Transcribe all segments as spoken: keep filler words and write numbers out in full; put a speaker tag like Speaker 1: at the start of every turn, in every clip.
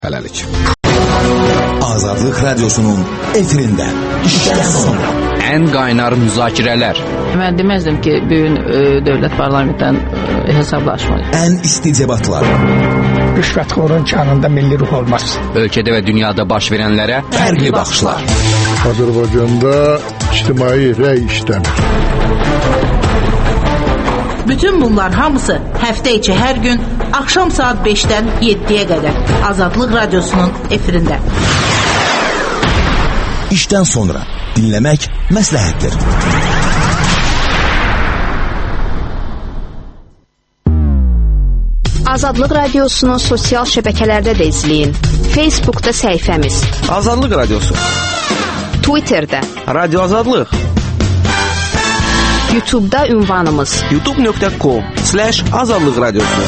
Speaker 1: Hələlik. Azadlıq Radyosu'nun efirində işdən sonra
Speaker 2: ən qaynar müzakirələr.
Speaker 3: Mən deməzdim ki, bugün e, dövlət parlamentdən e, hesablaşmayır.
Speaker 1: Ən isti debatlar.
Speaker 4: Rüşvətxorun kanında milli ruh olmaz.
Speaker 2: Ölkədə və dünyada baş verənlərə fərqli baxışlar.
Speaker 5: Azərbaycanda ictimai rəy işləmir.
Speaker 6: Bütün bunlar hamısı həftə içi hər gün axşam saat beşdən yeddiyə qədər Azadlıq Radyosu'nun efirində.
Speaker 1: İşdən sonra dinləmək məsləhətdir.
Speaker 7: Azadlıq Radyosu'nu sosial şəbəkələrdə də izləyin. Facebook'da səhifəmiz
Speaker 8: Azadlıq Radyosu,
Speaker 7: Twitter'da
Speaker 8: Radyo Azadlıq,
Speaker 7: YouTube'da ünvanımız
Speaker 8: youtube nöqtə com slash azadlıq radyosu.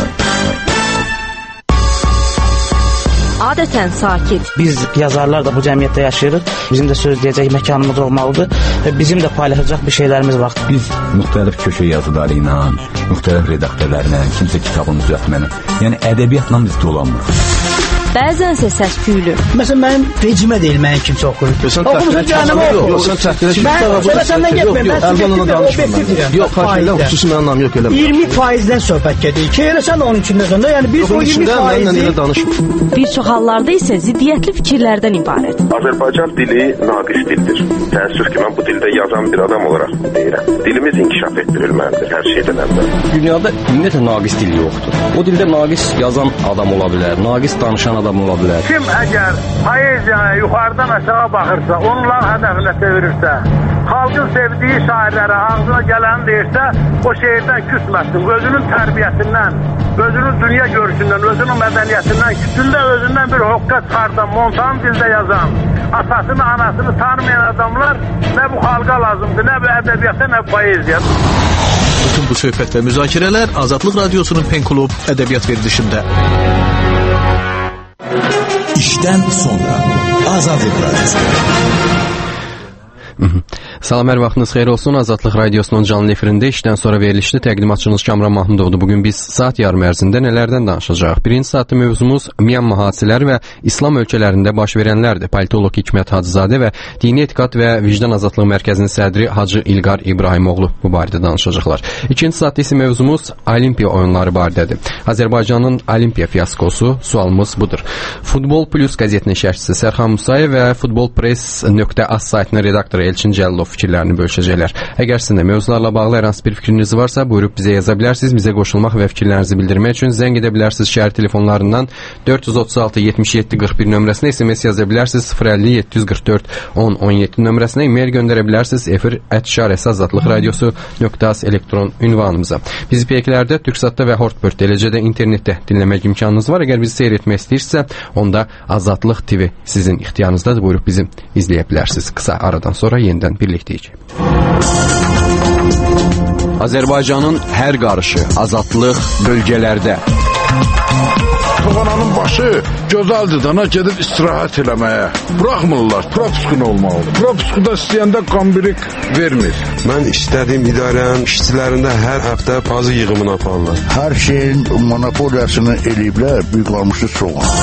Speaker 7: Adətən sakit.
Speaker 9: Biz yazarlar da bu cəmiyyətdə yaşayırıq. Bizim də söz deyəcək məkanımız olmalıdır və bizim də paylaşacaq bir şeylərimiz var.
Speaker 10: Biz müxtəlif köşə yazıları ilə, müxtəlif redaktörlərlə, kimsə kitabını düzəltməklə, yəni ədəbiyyatla biz dolanmırıq.
Speaker 7: Bəzənsə səs-küylü.
Speaker 4: Məsələn, mənim rejimə deyil, mənim kimsə oxuyur. Oxumusun canımı oxuyur.
Speaker 8: Sən çəkdirə
Speaker 4: Mən söhbət səndən getmir. Mən
Speaker 8: danışmıram. Yox, xahiş xüsusi mənim anlam yox eləmə.
Speaker 4: iyirmi faizdən söhbət gedir. Ki eləsən onun içində sonra, yəni biz o iyirmi faizi
Speaker 7: bir çox hallarda isə ziddiyyətli fikirlərdən ibarət.
Speaker 11: Azərbaycan dili naqis dildir. Təəssüf ki, mən bu dildə yazan bir adam olaraq deyirəm. Dilimiz inkişaf etdirilməlidir hər şeydən əvvəl.
Speaker 12: Dünyada ümumiyyətlə naqis dil yoxdur. O dildə naqis yazan adam ola bilər, naqis danışan adam ola bilər.
Speaker 13: Kim əgər poeziyaya yuxarıdan aşağı baxırsa, onların hədəfinə çevirirsə, xalqın sevdiyi şairlərə ağzına gələni deyirsə, o şeirdən küsməsin. Özünün tərbiyəsindən, özünün dünya görüşündən, özünün mədəniyyətindən, küçündə özündən bir hoqqa çıxardan, montan dildə yazan, atasını, anasını tanımayan adamlar nə bu xalqa lazımdır, nə bu ədəbiyyata, nə bu poeziya.
Speaker 14: Bütün bu söhbət və müzakirələr Azadlıq Radyosu'nun Pen Klub ədəbiyyat verilişində.
Speaker 1: İşdən sonra Azadlıq Radyosu.
Speaker 2: Salam, hər vaxtınız xeyir olsun. Azadlıq Radyosu'nun canlı efirində işdən sonra verilişli təqdimatçınız Kamran Mahmudovdur. Bugün biz saat yarım ərzində nələrdən danışacağıq? Birinci saatda mövzumuz Myanma hadisələri və İslam ölkələrində baş verənlərdir. Politolog Hikmət Hacızadə və Dini Etiqad və Vicdan Azadlığı Mərkəzinin sədri Hacı İlqar İbrahimoğlu bu barədə danışacaqlar. İkinci saatda isə mövzumuz Olimpiya oyunları barədədir. Azərbaycanın Olimpiya fiyaskosu, sualımız budur. Futbol Plus qəzetinin şərhçisi Sərxan Musayev və Futbol Press nöqtə az saytının redaktoru Elçin Cəllov fikirlərini bölüşəcəklər. Əgər sizin də mövzularla bağlı hər hansı bir fikriniz varsa, buyurub bizə yaza bilərsiniz. Bizə qoşulmaq və fikirlərinizi bildirmək üçün zəng edə bilərsiniz şəhər telefonlarından dörd yüz otuz altı yetmiş yeddi qırx bir nömrəsinə, S M S yaza bilərsiniz sıfır əlli yeddi yüz qırx dörd on on yeddi nömrəsinə, e-mail göndərə bilərsiniz efir at şarəsi azadlıq radiosu nöqtə az elektron ünvanımıza. Bizi peykilərdə, Türksatda və Hortbird, eləcə də internetdə dinləmək imkanınız var. Əgər bizi seyr etmək istəyirsə, onda Azadlıq T V sizin ixtiyarınızdadır. Buyurub bizi izləyə bilərsiniz. Qısa aradan sonra yenidən birlikdə Azərbaycanın hər qarışı, azadlıq bölgələrdə.
Speaker 5: Toğananın başı gözəldir dana gedib istirahət eləməyə. Buraxmırlar, propuskun olmalıdır. Propuskuda istəyəndə qambirik vermir.
Speaker 11: Mən istədiyim idarənin işçilərində hər həftə pazı yığımını aparırlar.
Speaker 5: Hər şeyin monopoliyasını eləyiblər, büyük qalmışı çox.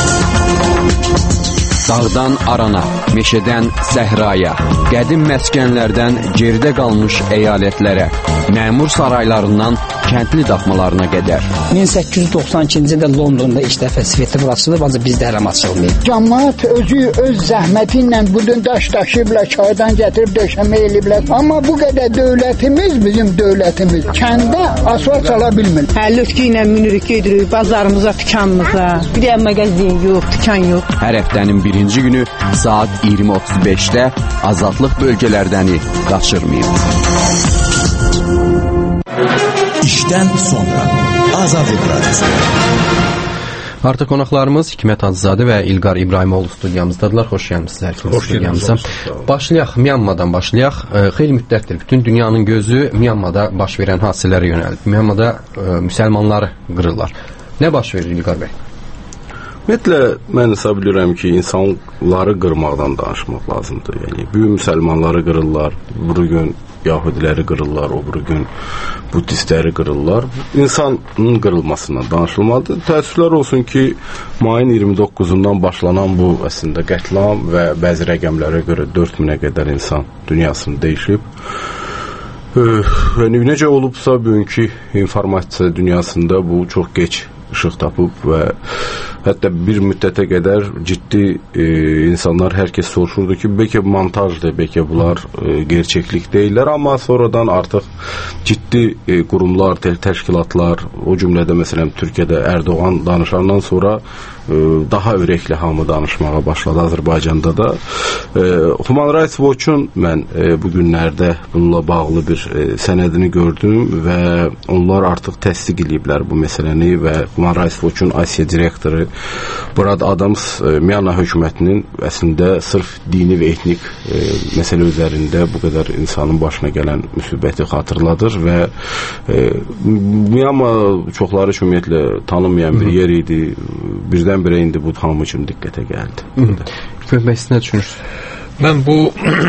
Speaker 2: Dağdan arana, meşədən səhraya, qədim məskənlərdən geridə qalmış əyalətlərə, məmur saraylarından kəndli daxmalarına qədər.
Speaker 9: min səkkiz yüz doxsan ikinci ildə Londonda ilk dəfə festival açılıb, ancaq bizdə hələm açılmayıb.
Speaker 4: Cəmaət özü öz zəhməti ilə budun daş daşıyıblar, çaydan gətirib döşəmə eləyiblər. Amma bu qədər dövlətimiz, bizim dövlətimiz kəndə asfalt sala bilmir.
Speaker 3: Həllütkü ilə minirik gedirik bazarımıza, dükanımıza. Bir də mağazin yox, dükan yox.
Speaker 2: Hər həftənin birinci günü saat iyirmi otuz beşdə azadlıq bölgələrdəni qaçırmayın.
Speaker 1: İşdən sonra Azadlıq Radyosu.
Speaker 2: Artıq qonaqlarımız Hikmət Hacızadə və İlqar İbrahimoğlu studiyamızdadılar. Xoş gəlmisiniz hər ikiniz studiyamıza. Başlayaq, Myanmadan başlayaq. Xeyli müddətdir bütün dünyanın gözü Myanmada baş verən hadisələrə yönəlib. Myanmada ə, müsəlmanları qırırlar. Nə baş verir İlqar bəy?
Speaker 12: Ümumiyyətlə, mən hesab edirəm ki, insanları qırmaqdan danışmaq lazımdır. Yəni, büyük müsəlmanları qırırlar, bugün
Speaker 15: yahudiləri qırırlar, o bir gün budistləri qırırlar. İnsanın qırılmasından danışılmalıdır. Təəssüflər olsun ki, mayın iyirmi doqquzundan başlanan bu əslində qətlam və bəzi rəqəmlərə görə dörd minə qədər insan dünyasını dəyişib. Yəni, necə olubsa bugünkü informasiya dünyasında bu çox geç işıq tapıb və hətta bir müddətə qədər ciddi e, insanlar hər kəs soruşurdu ki, bəlkə montajdır, bəlkə bunlar e, gerçəklik deyirlər, amma sonradan artıq ciddi e, qurumlar, təşkilatlar, o cümlədə məsələn Türkiyədə Erdoğan danışandan sonra e, daha ürəkli hamı danışmağa başladı Azərbaycanda da. E, Human Rights Watch-un mən e, bu günlərdə bununla bağlı bir e, sənədini gördüm və onlar artıq təsdiq ediblər bu məsələni və Human Rights Watch-un Asiya direktoru Brad Adams e, Myanmar hökumətinin əslində sırf dini və etnik e, məsələ üzərində bu qədər insanın başına gələn müsibəti xatırladır və e, Myanmar çoxları ümumiyyətlə tanınmayan bir yer idi. Birdən-birə indi bu hamı üçün diqqətə gəldi.
Speaker 2: Bəs nə düşünürsünüz?
Speaker 16: Mən bu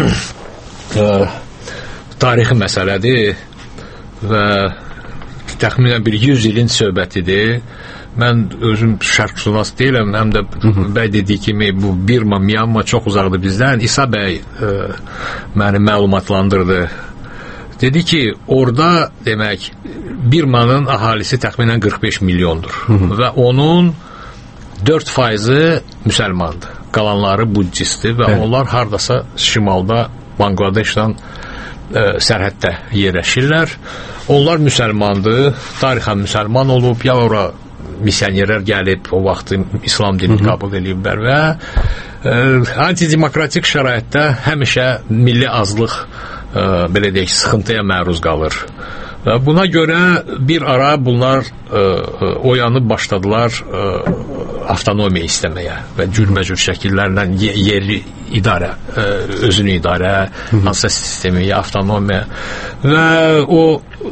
Speaker 16: e, tarixi məsələdir və təxminən bir yüz ilin söhbətidir. Mən özüm şərqşünas deyiləm, həm də bəy dediyi kimi bu Birma, Myanmar çox uzaqdır bizdən. İsa bəy e, məni məlumatlandırdı. Dedi ki, orada demək Birmanın əhalisi təxminən qırx beş milyondur və onun dörd faizi müsəlmandır. Qalanları buddistdir və evet. Onlar hardasa şimalda Bangladeşlə e, sərhəddə yerləşirlər. Onlar müsəlmandır, tarixən müsəlman olub, ya ora misionerlər gəlib, o vaxtı İslam dinini qəbul ediblər və e, antidemokratik şəraitdə həmişə milli azlıq e, belə deyək, sıxıntıya məruz qalır. Və buna görə bir ara bunlar e, oyanıb başladılar e, avtonomiya istəməyə və cürbəcür şəkillərlə yerli idarə, e, özünü idarə, hansısa sistemi, avtonomiya və o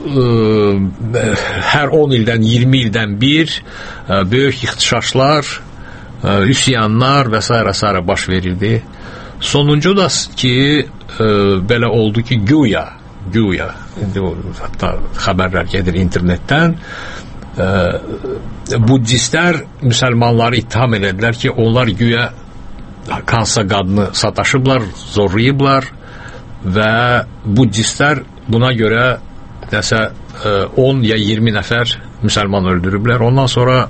Speaker 16: e, hər on ildən, iyirmi ildən bir e, böyük ixtişaşlar, e, üsyanlar və s. s. baş verirdi. Sonuncu da ki, e, belə oldu ki, güya güya, indi o, hatta xəbərlər gedir internetdən, e, buddistlər müsəlmanları ittiham edədilər ki, onlar güya hansısa qadını sataşıblar, zorlayıblar və buddistlər buna görə nəsə e, on ya iyirmi nəfər müsəlman öldürüblər. Ondan sonra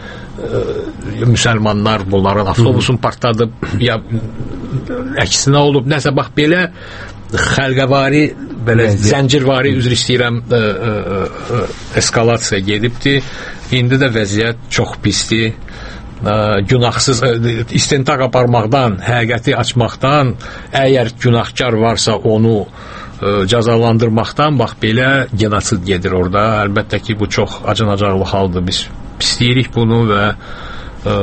Speaker 16: e, müsəlmanlar bunların avtobusun partladıb, ya əksinə olub, nəsə bax belə xəlqəvari, belə zəncirvari, üzr istəyirəm, ə, ə, ə, eskalasiya gedibdir. İndi də vəziyyət çox pisdir. Ə, günahsız ə, istintaq aparmaqdan, həqiqəti açmaqdan, əgər günahkar varsa onu ə, cəzalandırmaqdan bax belə genosid gedir orada. Əlbəttə ki, bu çox acınacaqlı haldır. Biz pisləyirik bunu və ə,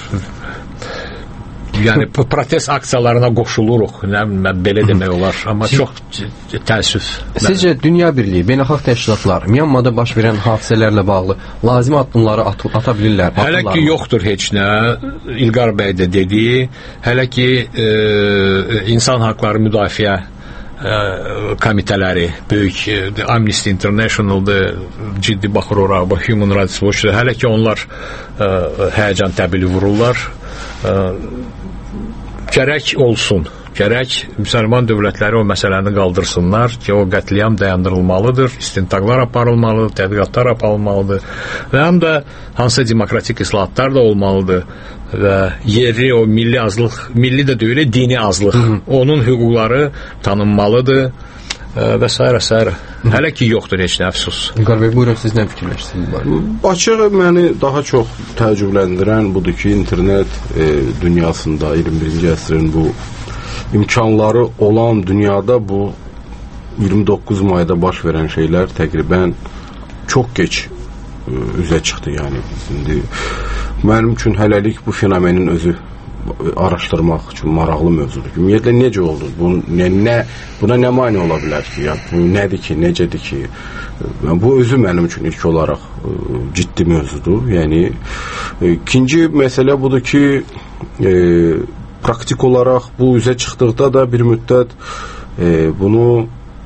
Speaker 16: yəni protest aksiyalarına qoşuluruq. Nə bilməm, belə demək olar, amma Siz, çox təəssüf.
Speaker 2: Sizcə Dünya Birliyi, beynəlxalq təşkilatlar Myanmada baş verən hadisələrlə bağlı lazımi addımları at ata bilirlər?
Speaker 16: Hələ ki yoxdur heç nə. İlqar bəy də dedi. Hələ ki e, insan haqları müdafiə e, komitələri, böyük e, Amnesty International'da ciddi baxır ora, Human Rights Watch'da hələ ki onlar e, həyəcan təbili vururlar. E, gərək olsun, gərək müsəlman dövlətləri o məsələni qaldırsınlar ki, o qətliam dayandırılmalıdır, istintaqlar aparılmalıdır, tədqiqatlar aparılmalıdır və həm də hansısa demokratik islahatlar da olmalıdır və yerli o milli azlıq, milli də deyil, dini azlıq, Hı -hı. onun hüquqları tanınmalıdır və s. s. Hələ ki yoxdur heç nə, əfsus.
Speaker 2: İlqar bəy, buyurun, siz nə fikirləşirsiniz?
Speaker 15: Açıq məni daha çox təəccübləndirən budur ki, internet e, dünyasında iyirmi birinci əsrin bu imkanları olan dünyada bu iyirmi doqquz mayda baş verən şeylər təqribən çox geç e, üzə çıxdı. Yəni, indi mənim üçün hələlik bu fenomenin özü araşdırmaq üçün maraqlı mövzudur. Ümumiyyətlə necə oldu? Bu, nə, nə, buna nə mani ola bilər ki? Ya, bu nədir ki, necədir ki? Bu özü mənim üçün ilk olaraq e, ciddi mövzudur. Yəni, e, ikinci məsələ budur ki, e, praktik olaraq bu üzə çıxdıqda da bir müddət e, bunu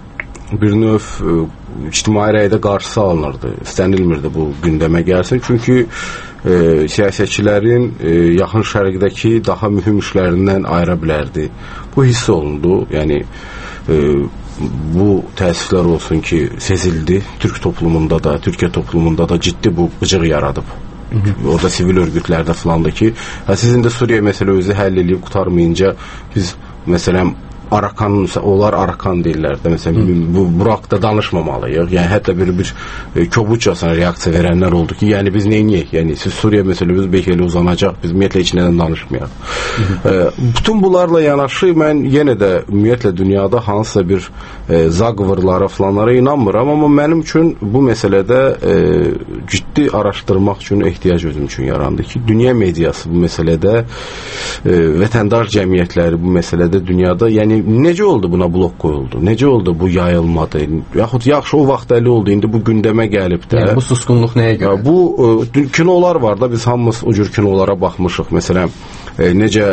Speaker 15: bir növ e, ictimai rəydə qarşısı alınırdı. İstənilmirdi bu gündəmə gəlsin. Çünki e, siyasətçilərin e, yaxın şərqdəki daha mühüm işlərindən ayıra bilərdi. Bu hiss olundu. Yəni e, bu təəssüflər olsun ki, sezildi. Türk toplumunda da, Türkiyə toplumunda da ciddi bu qıcıq yaradıb. Hı-hı. Orada sivil örgütlərdə filandı ki, sizin də Suriya məsələsi həll edib qutarmayınca biz məsələn Arakan, onlar Arakan deyirlər də, məsələn, bu Burakda danışmamalıyıq. Yəni, hətta bir, bir e, kobudcasına reaksiya verənlər oldu ki, yəni biz neyniyək? Yəni, siz Suriya məsələmiz belki elə uzanacaq, biz ümumiyyətlə heç nədən danışmayaq. e, bütün bunlarla yanaşı, mən yenə də ümumiyyətlə dünyada hansısa bir e, zaqvırlara, falanlara inanmıram, amma mənim üçün bu məsələdə e, ciddi araşdırmaq üçün ehtiyac özüm üçün yarandı ki, dünya mediası bu məsələdə, e, vətəndaş cəmiyyətləri bu məsələdə dünyada, yəni necə oldu buna blok qoyuldu? Necə oldu bu yayılmadı? Yaxud yaxşı o vaxt əli oldu, indi bu gündəmə gəlib də.
Speaker 2: Yəni bu susqunluq nəyə görə?
Speaker 15: Bu e, kinolar var da, biz hamımız o cür kinolara baxmışıq. Məsələn, e, necə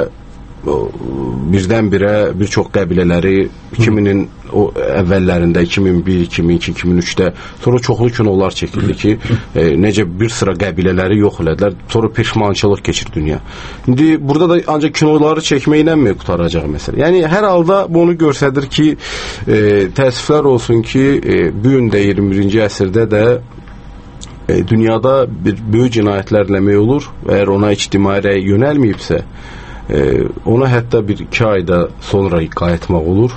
Speaker 15: birdən-birə bir çox qəbilələri iki minin o əvvəllərində iki min bir, iki min iki, iki min üçdə sonra çoxlu kinolar çəkildi ki, e, necə bir sıra qəbilələri yox elədilər, sonra peşmançılıq keçir dünya. İndi burada da ancaq kinoları çəkməklə mi qutaracaq məsələ? Yəni hər halda bu onu göstərir ki, e, təəssüflər olsun ki, e, bu gün də iyirmi birinci əsrdə də e, dünyada bir böyük cinayətlər eləmək olur. Əgər ona ictimai rəy yönəlməyibsə, e, ona hətta bir iki ayda sonra qayıtmaq olur.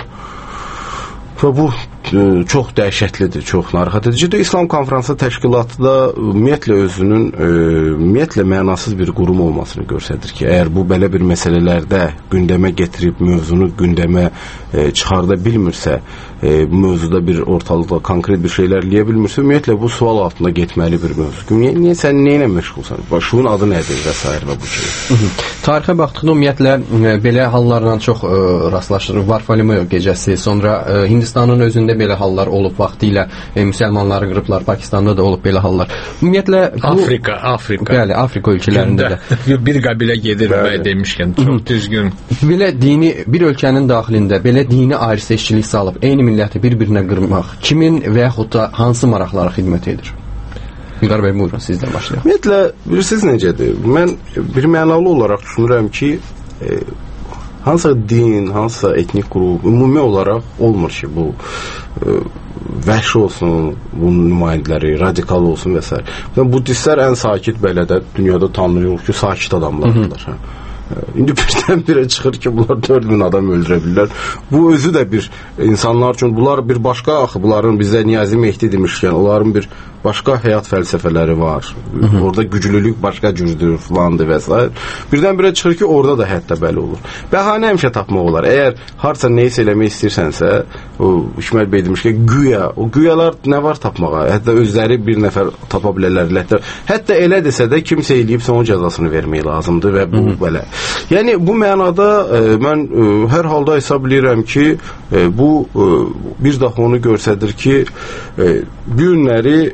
Speaker 15: Və bu e, çox dəhşətlidir, çox narahat edicidir. İslam Konfransı təşkilatı da ümumiyyətlə özünün e, ümumiyyətlə mənasız bir qurum olmasını göstərir ki, əgər bu belə bir məsələlərdə gündəmə getirib mövzunu gündəmə e, çıxarda bilmirsə, e, bu mövzuda bir ortalıqda konkret bir şeylər eləyə bilmirsə, ümumiyyətlə bu sual altında getməli bir mövzu. Niyə, niyə sən nə ilə məşğulsan? Şunun adı nədir və s. və bu şey.
Speaker 2: Tarixə baxdıqda ümumiyyətlə e, belə hallarla çox e, rastlaşırıq. Varfolomeo gecəsi, sonra e, Hindistanın özündə belə hallar olub vaxtilə, e, müsəlmanları qırıblar, Pakistanda da olub belə hallar. Ümumiyyətlə bu
Speaker 16: Afrika, Afrika.
Speaker 2: Bəli, Afrika ölkələrində də
Speaker 16: bir qəbilə gedir və demişkən çox düzgün.
Speaker 2: Belə dini bir ölkənin daxilində belə dini ayrı-seçkilik salıb eyni milləti bir-birinə qırmaq kimin və yaxud da hansı maraqlara xidmət edir? Müqar bəy, buyurun, sizdən başlayaq.
Speaker 15: Ümumiyyətlə, bilirsiniz necədir? Mən bir mənalı olaraq düşünürəm ki, e, hansısa din, hansısa etnik qrup, ümumi olaraq olmur ki, bu e, vəhşi olsun, bunun nümayəndələri, radikal olsun və s. Budistlər ən sakit belə də dünyada tanınır ki, sakit adamlardır. Hə. İndi birdən-birə çıxır ki, bunlar dörd min adam öldürə bilirlər. Bu özü də bir insanlar üçün, bunlar bir başqa axı, bunların bizdə Niyazi Mehdi demişkən, onların bir başqa həyat fəlsəfələri var. Hı -hı. Orada güclülük başqa cürdür, filandır və s. Birdən-birə çıxır ki, orada da hətta belə olur. Bəhanə həmişə tapmaq olar. Əgər harca neysə eləmək istəyirsənsə, o İsmail bəy demiş ki, güya, o güyalar nə var tapmağa? Hətta özləri bir nəfər tapa bilərlər. Hətta, hətta elə desə də kimsə eləyibsə onun cəzasını vermək lazımdır və bu Hı -hı. belə. Yəni bu mənada e, mən e, hər halda hesab edirəm ki, e, bu e, bir daha onu göstərir ki, e, bu günləri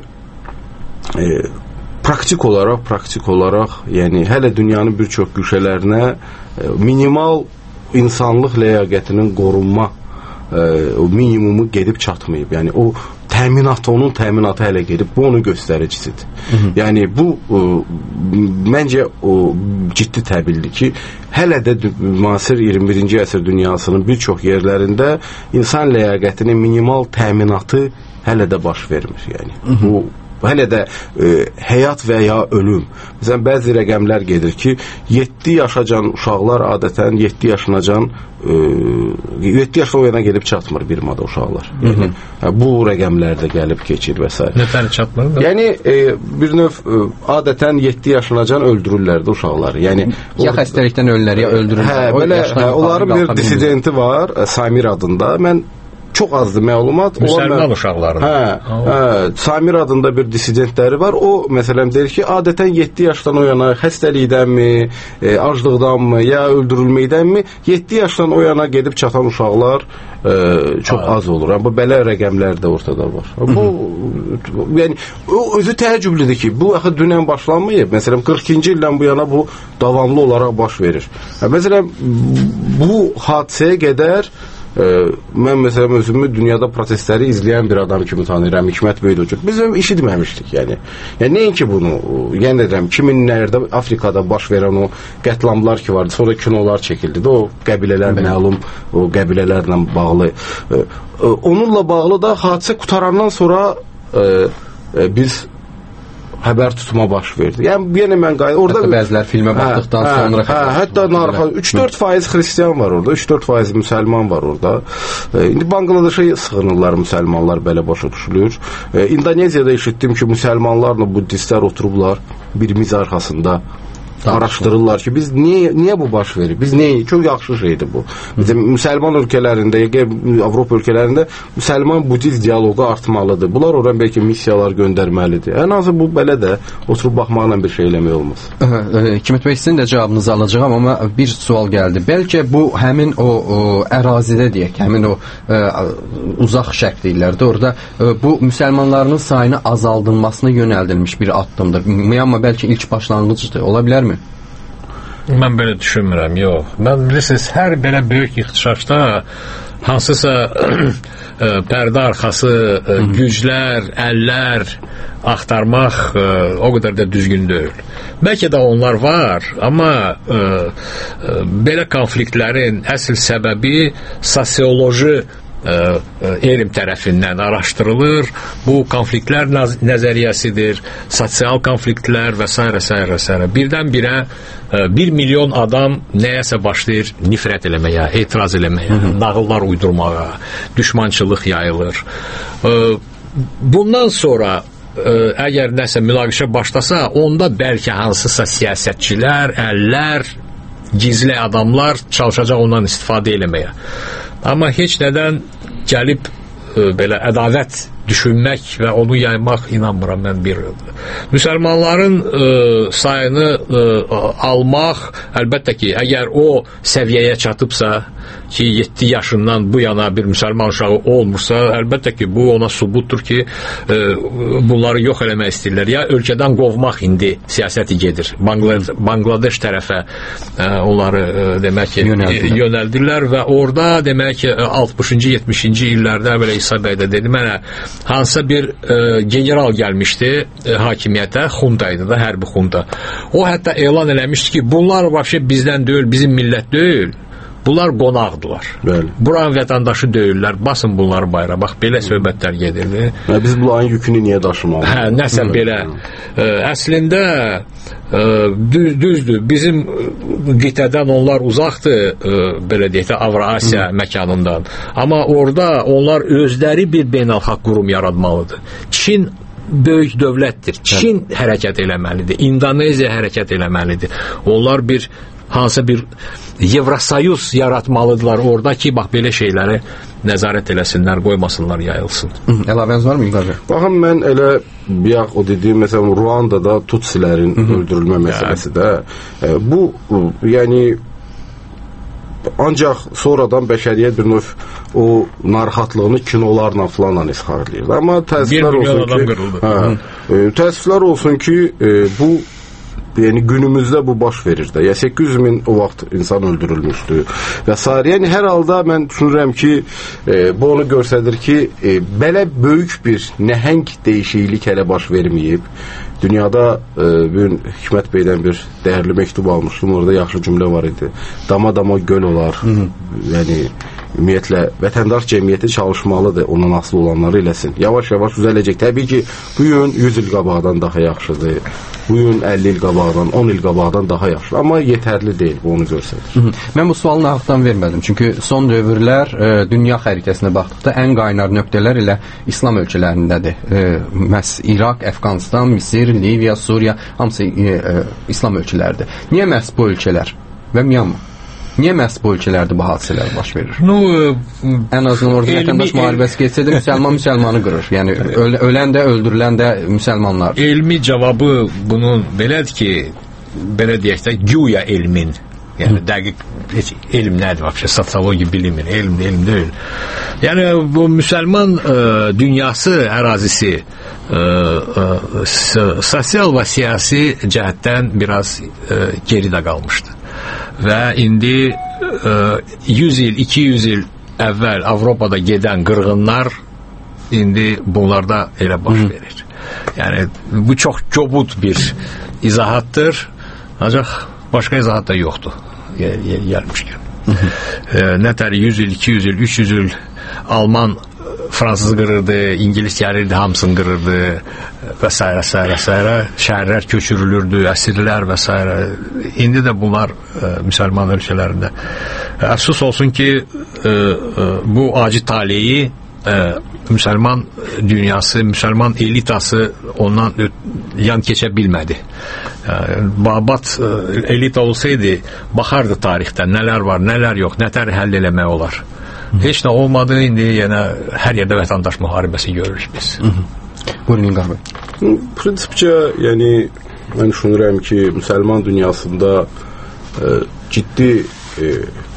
Speaker 15: e, praktik olaraq, praktik olaraq, yəni hələ dünyanın bir çox güşələrinə e, minimal insanlıq ləyaqətinin qorunma e, o minimumu gedib çatmayıb. Yəni o təminatı, onun təminatı hələ gedib, bu onun göstəricisidir. Hı -hı. Yəni bu e, məncə o ciddi təbildir ki, hələ də müasir iyirmi birinci əsr dünyasının bir çox yerlərində insan ləyaqətinin minimal təminatı hələ də baş vermir. Yəni Hı -hı. bu hələ də e, həyat və ya ölüm. Məsələn, bəzi rəqəmlər gedir ki, yeddi yaşacan uşaqlar adətən yeddi yaşınacan e, yeddi yaşına o yana gelib çatmır bir mada uşaqlar. Yəni, Hı -hı. bu rəqəmlərdə gəlib keçir və s.
Speaker 16: Nətər çatmır?
Speaker 15: Yəni, e, bir növ e, adətən yeddi yaşınacan öldürürlər də uşaqları. Yəni,
Speaker 2: ya xəstəlikdən ölürlər, ya öldürürlər.
Speaker 15: Hə, belə, hə, onların bir dissidenti var, Samir adında. Mən çox azdır məlumat.
Speaker 16: Müsəlman uşaqları.
Speaker 15: Hə, hə, Samir adında bir dissidentləri var. O, məsələn, deyir ki, adətən yeddi yaşdan o yana xəstəlikdənmi, e, aclıqdanmı, ya öldürülməkdənmi, yeddi yaşdan o yana gedib çatan uşaqlar e, çox Aa. az olur. Yəni, bu belə rəqəmlər də ortada var. Bu, yəni, o özü təəccüblüdür ki, bu axı dünən başlanmayıb. Məsələn, qırx ikinci ildən bu yana bu davamlı olaraq baş verir. Hə, məsələn, bu hadisəyə qədər e, mən məsələn özümü dünyada protestləri izləyən bir adam kimi tanıyıram, Hikmət Böyüdücü. Biz eşitməmişdik, yəni. Yəni nəinki bunu, yəni deyirəm, iki minlərdə Afrikada baş verən o qətlamlar ki vardı, sonra kinolar çəkildi də, o qəbilələr məlum, o qəbilələrlə bağlı. E, e, onunla bağlı da hadisə qutarandan sonra e, e, biz xəbər tutma baş verdi. Yəni yenə mən qayı orada
Speaker 2: hətta bəzilər filmə baxdıqdan hə, sonra
Speaker 15: hə, hətta narahat üç dörd faiz xristian var orada, üç dörd faiz müsəlman var orada. E, indi Bangladeşə sığınırlar müsəlmanlar, belə başa düşülür. E, İndoneziyada eşitdim ki, müsəlmanlarla buddistlər oturublar bir miz arxasında araşdırırlar ki, biz niyə niyə bu baş verir? Biz niyə? Çox yaxşı şeydir bu. Bizim müsəlman ölkələrində, Avropa ölkələrində müsəlman-budist dialoqu artmalıdır. Bunlar ora bəlkə missiyalar göndərməlidir. Ən azı bu belə də oturub baxmaqla bir şey eləmək olmaz.
Speaker 2: Hikmət bəy, sizin də cavabınızı alacağam, amma bir sual gəldi. Bəlkə bu həmin o, o ərazidə deyək, həmin o ə, uzaq şərq deyirlər də, orada ə, bu müsəlmanların sayını azaldılmasına yönəldilmiş bir addımdır. Myanma bəlkə ilk başlanğıcdır. Ola bilərmi?
Speaker 16: Mən belə düşünmürəm, yox. Mən bilirsiniz, hər belə böyük ixtişaşda hansısa pərdə arxası güclər, əllər axtarmaq o qədər də düzgün deyil. Bəlkə də onlar var, amma ə, ə, belə konfliktlərin əsl səbəbi sosioloji elm tərəfindən araşdırılır. Bu konfliktlər nəzəriyyəsidir, sosial konfliktlər və s. s. s. Birdən-birə bir milyon adam nəyəsə başlayır nifrət eləməyə, etiraz eləməyə, nağıllar uydurmağa, düşmançılıq yayılır. Bundan sonra əgər nəsə münaqişə başlasa, onda bəlkə hansısa siyasətçilər, əllər, gizli adamlar çalışacaq ondan istifadə eləməyə. Amma heç nədən gəlib e, belə ədavət düşünmək və onu yaymaq inanmıram mən bir. Müsəlmanların e, sayını e, almaq, əlbəttə ki, əgər o səviyyəyə çatıbsa ki, yeddi yaşından bu yana bir müsəlman uşağı olmursa, əlbəttə ki, bu ona sübutdur ki, e, bunları yox eləmək istəyirlər. Ya ölkədən qovmaq indi siyasəti gedir. Bangladeş, Bangladeş tərəfə e, onları e, demək ki, yönəldirlər. yönəldirlər və orada demək ki, altmışıncı yetmişinci illərdə belə İsa bəy də dedi mənə, hansısa bir e, general gəlmişdi e, hakimiyyətə, xuntaydı da, hərbi xunta. O hətta elan eləmişdi ki, bunlar vəbşə bizdən deyil, bizim millət deyil. Bunlar qonaqdılar. Bəli. Buranın vətəndaşı deyirlər, basın bunları bayra. Bax, belə söhbətlər gedirdi.
Speaker 15: Və biz bunların yükünü niyə daşımalıyıq?
Speaker 16: Hə, nəsə belə. Ə, əslində ə, düz, düzdür. Bizim qitədən onlar uzaqdır, ə, belə deyək də, Avrasiya Hı. məkanından. Amma orada onlar özləri bir beynəlxalq qurum yaratmalıdır. Çin böyük dövlətdir. Çin Hə. hərəkət eləməlidir. İndoneziya hərəkət eləməlidir. Onlar bir hansısa bir Evrosayuz yaratmalıdırlar orada ki, bax, belə şeyləri nəzarət eləsinlər, qoymasınlar, yayılsın.
Speaker 2: Əlavəniz var mı İlqar?
Speaker 15: Baxın, mən elə bir o dediyim, məsələn, Ruandada Tutsilərin öldürülmə məsələsi də, e, bu, yəni ancaq sonradan bəşəriyyət bir növ o narahatlığını kinolarla filanla izhar edir. Amma təəssüflər olsun ki, hə, e, təəssüflər olsun ki, e, bu yəni günümüzdə bu baş verir də. Yəni səkkiz yüz min o vaxt insan öldürülmüşdü və s. Yəni hər halda mən düşünürəm ki, e, bu onu göstərir ki, e, belə böyük bir nəhəng dəyişiklik hələ baş verməyib. Dünyada e, bugün Hikmət bəydən bir dəyərli məktub almışdım. Orada yaxşı cümlə var idi. Dama-dama göl olar. Hı -hı. Yəni ümumiyyətlə vətəndaş cəmiyyəti çalışmalıdır, ondan asılı olanları eləsin. Yavaş-yavaş düzələcək. Təbii ki, bu gün yüz il qabaqdan daha yaxşıdır. Bu gün əlli il qabaqdan, on il qabaqdan daha yaxşı. Amma yetərli deyil, bu onu göstərir.
Speaker 2: Hı -hı. Mən bu sualını haqdan vermədim. Çünki son dövrlər e, dünya xəritəsinə baxdıqda ən qaynar nöqtələr elə İslam ölkələrindədir. E, məhz İraq, Əfqanistan, Misir, Liviya, Suriya, hamısı e, e, İslam ölkələridir. Niyə məhz bu ölkələr və Myanma? Niyə məhz bu ölkələrdə bu hadisələr baş verir?
Speaker 16: No,
Speaker 2: ən azından orada vətəndaş müharibəsi keçsə də müsəlman müsəlmanı qırır. Yəni öl ölən də, öldürülən də müsəlmanlar.
Speaker 16: Elmi cavabı bunun belədir ki, belə deyək də, güya elmin, yəni Hı. dəqiq heç elm nədir, vəbşə, sosiologiya bilimir, elm, elm deyil. Yəni bu müsəlman ə, dünyası, ərazisi ə, ə, sosial və siyasi cəhətdən biraz ə, geridə qalmışdı. Və indi ə, yüz il, iki yüz il əvvəl Avropada gedən qırğınlar indi bunlarda elə baş verir. Yəni bu çox kobud bir izahatdır. Ancaq başqa izahat da yoxdur. Gəlmişkən. Nətər yüz il, iki yüz il, üç yüz il Alman Fransız qırırdı, İngilis gəlirdi, hamısını qırırdı və s. s. s. Şəhərlər köçürülürdü, əsirlər və s. İndi də bunlar e, müsəlman ölkələrində. Əfsus olsun ki, e, e, bu acı taleyi e, müsəlman dünyası, müsəlman elitası ondan yan keçə bilmədi. Babat elita olsaydı, baxardı tarixdə nələr var, nələr yox, nətər həll eləmək olar. Heç nə olmadı, indi yenə hər yerdə vətəndaş müharibəsi görürük biz.
Speaker 2: Buyurun İlqar bəy.
Speaker 15: Prinsipcə, yəni mən düşünürəm ki, müsəlman dünyasında e, ciddi e,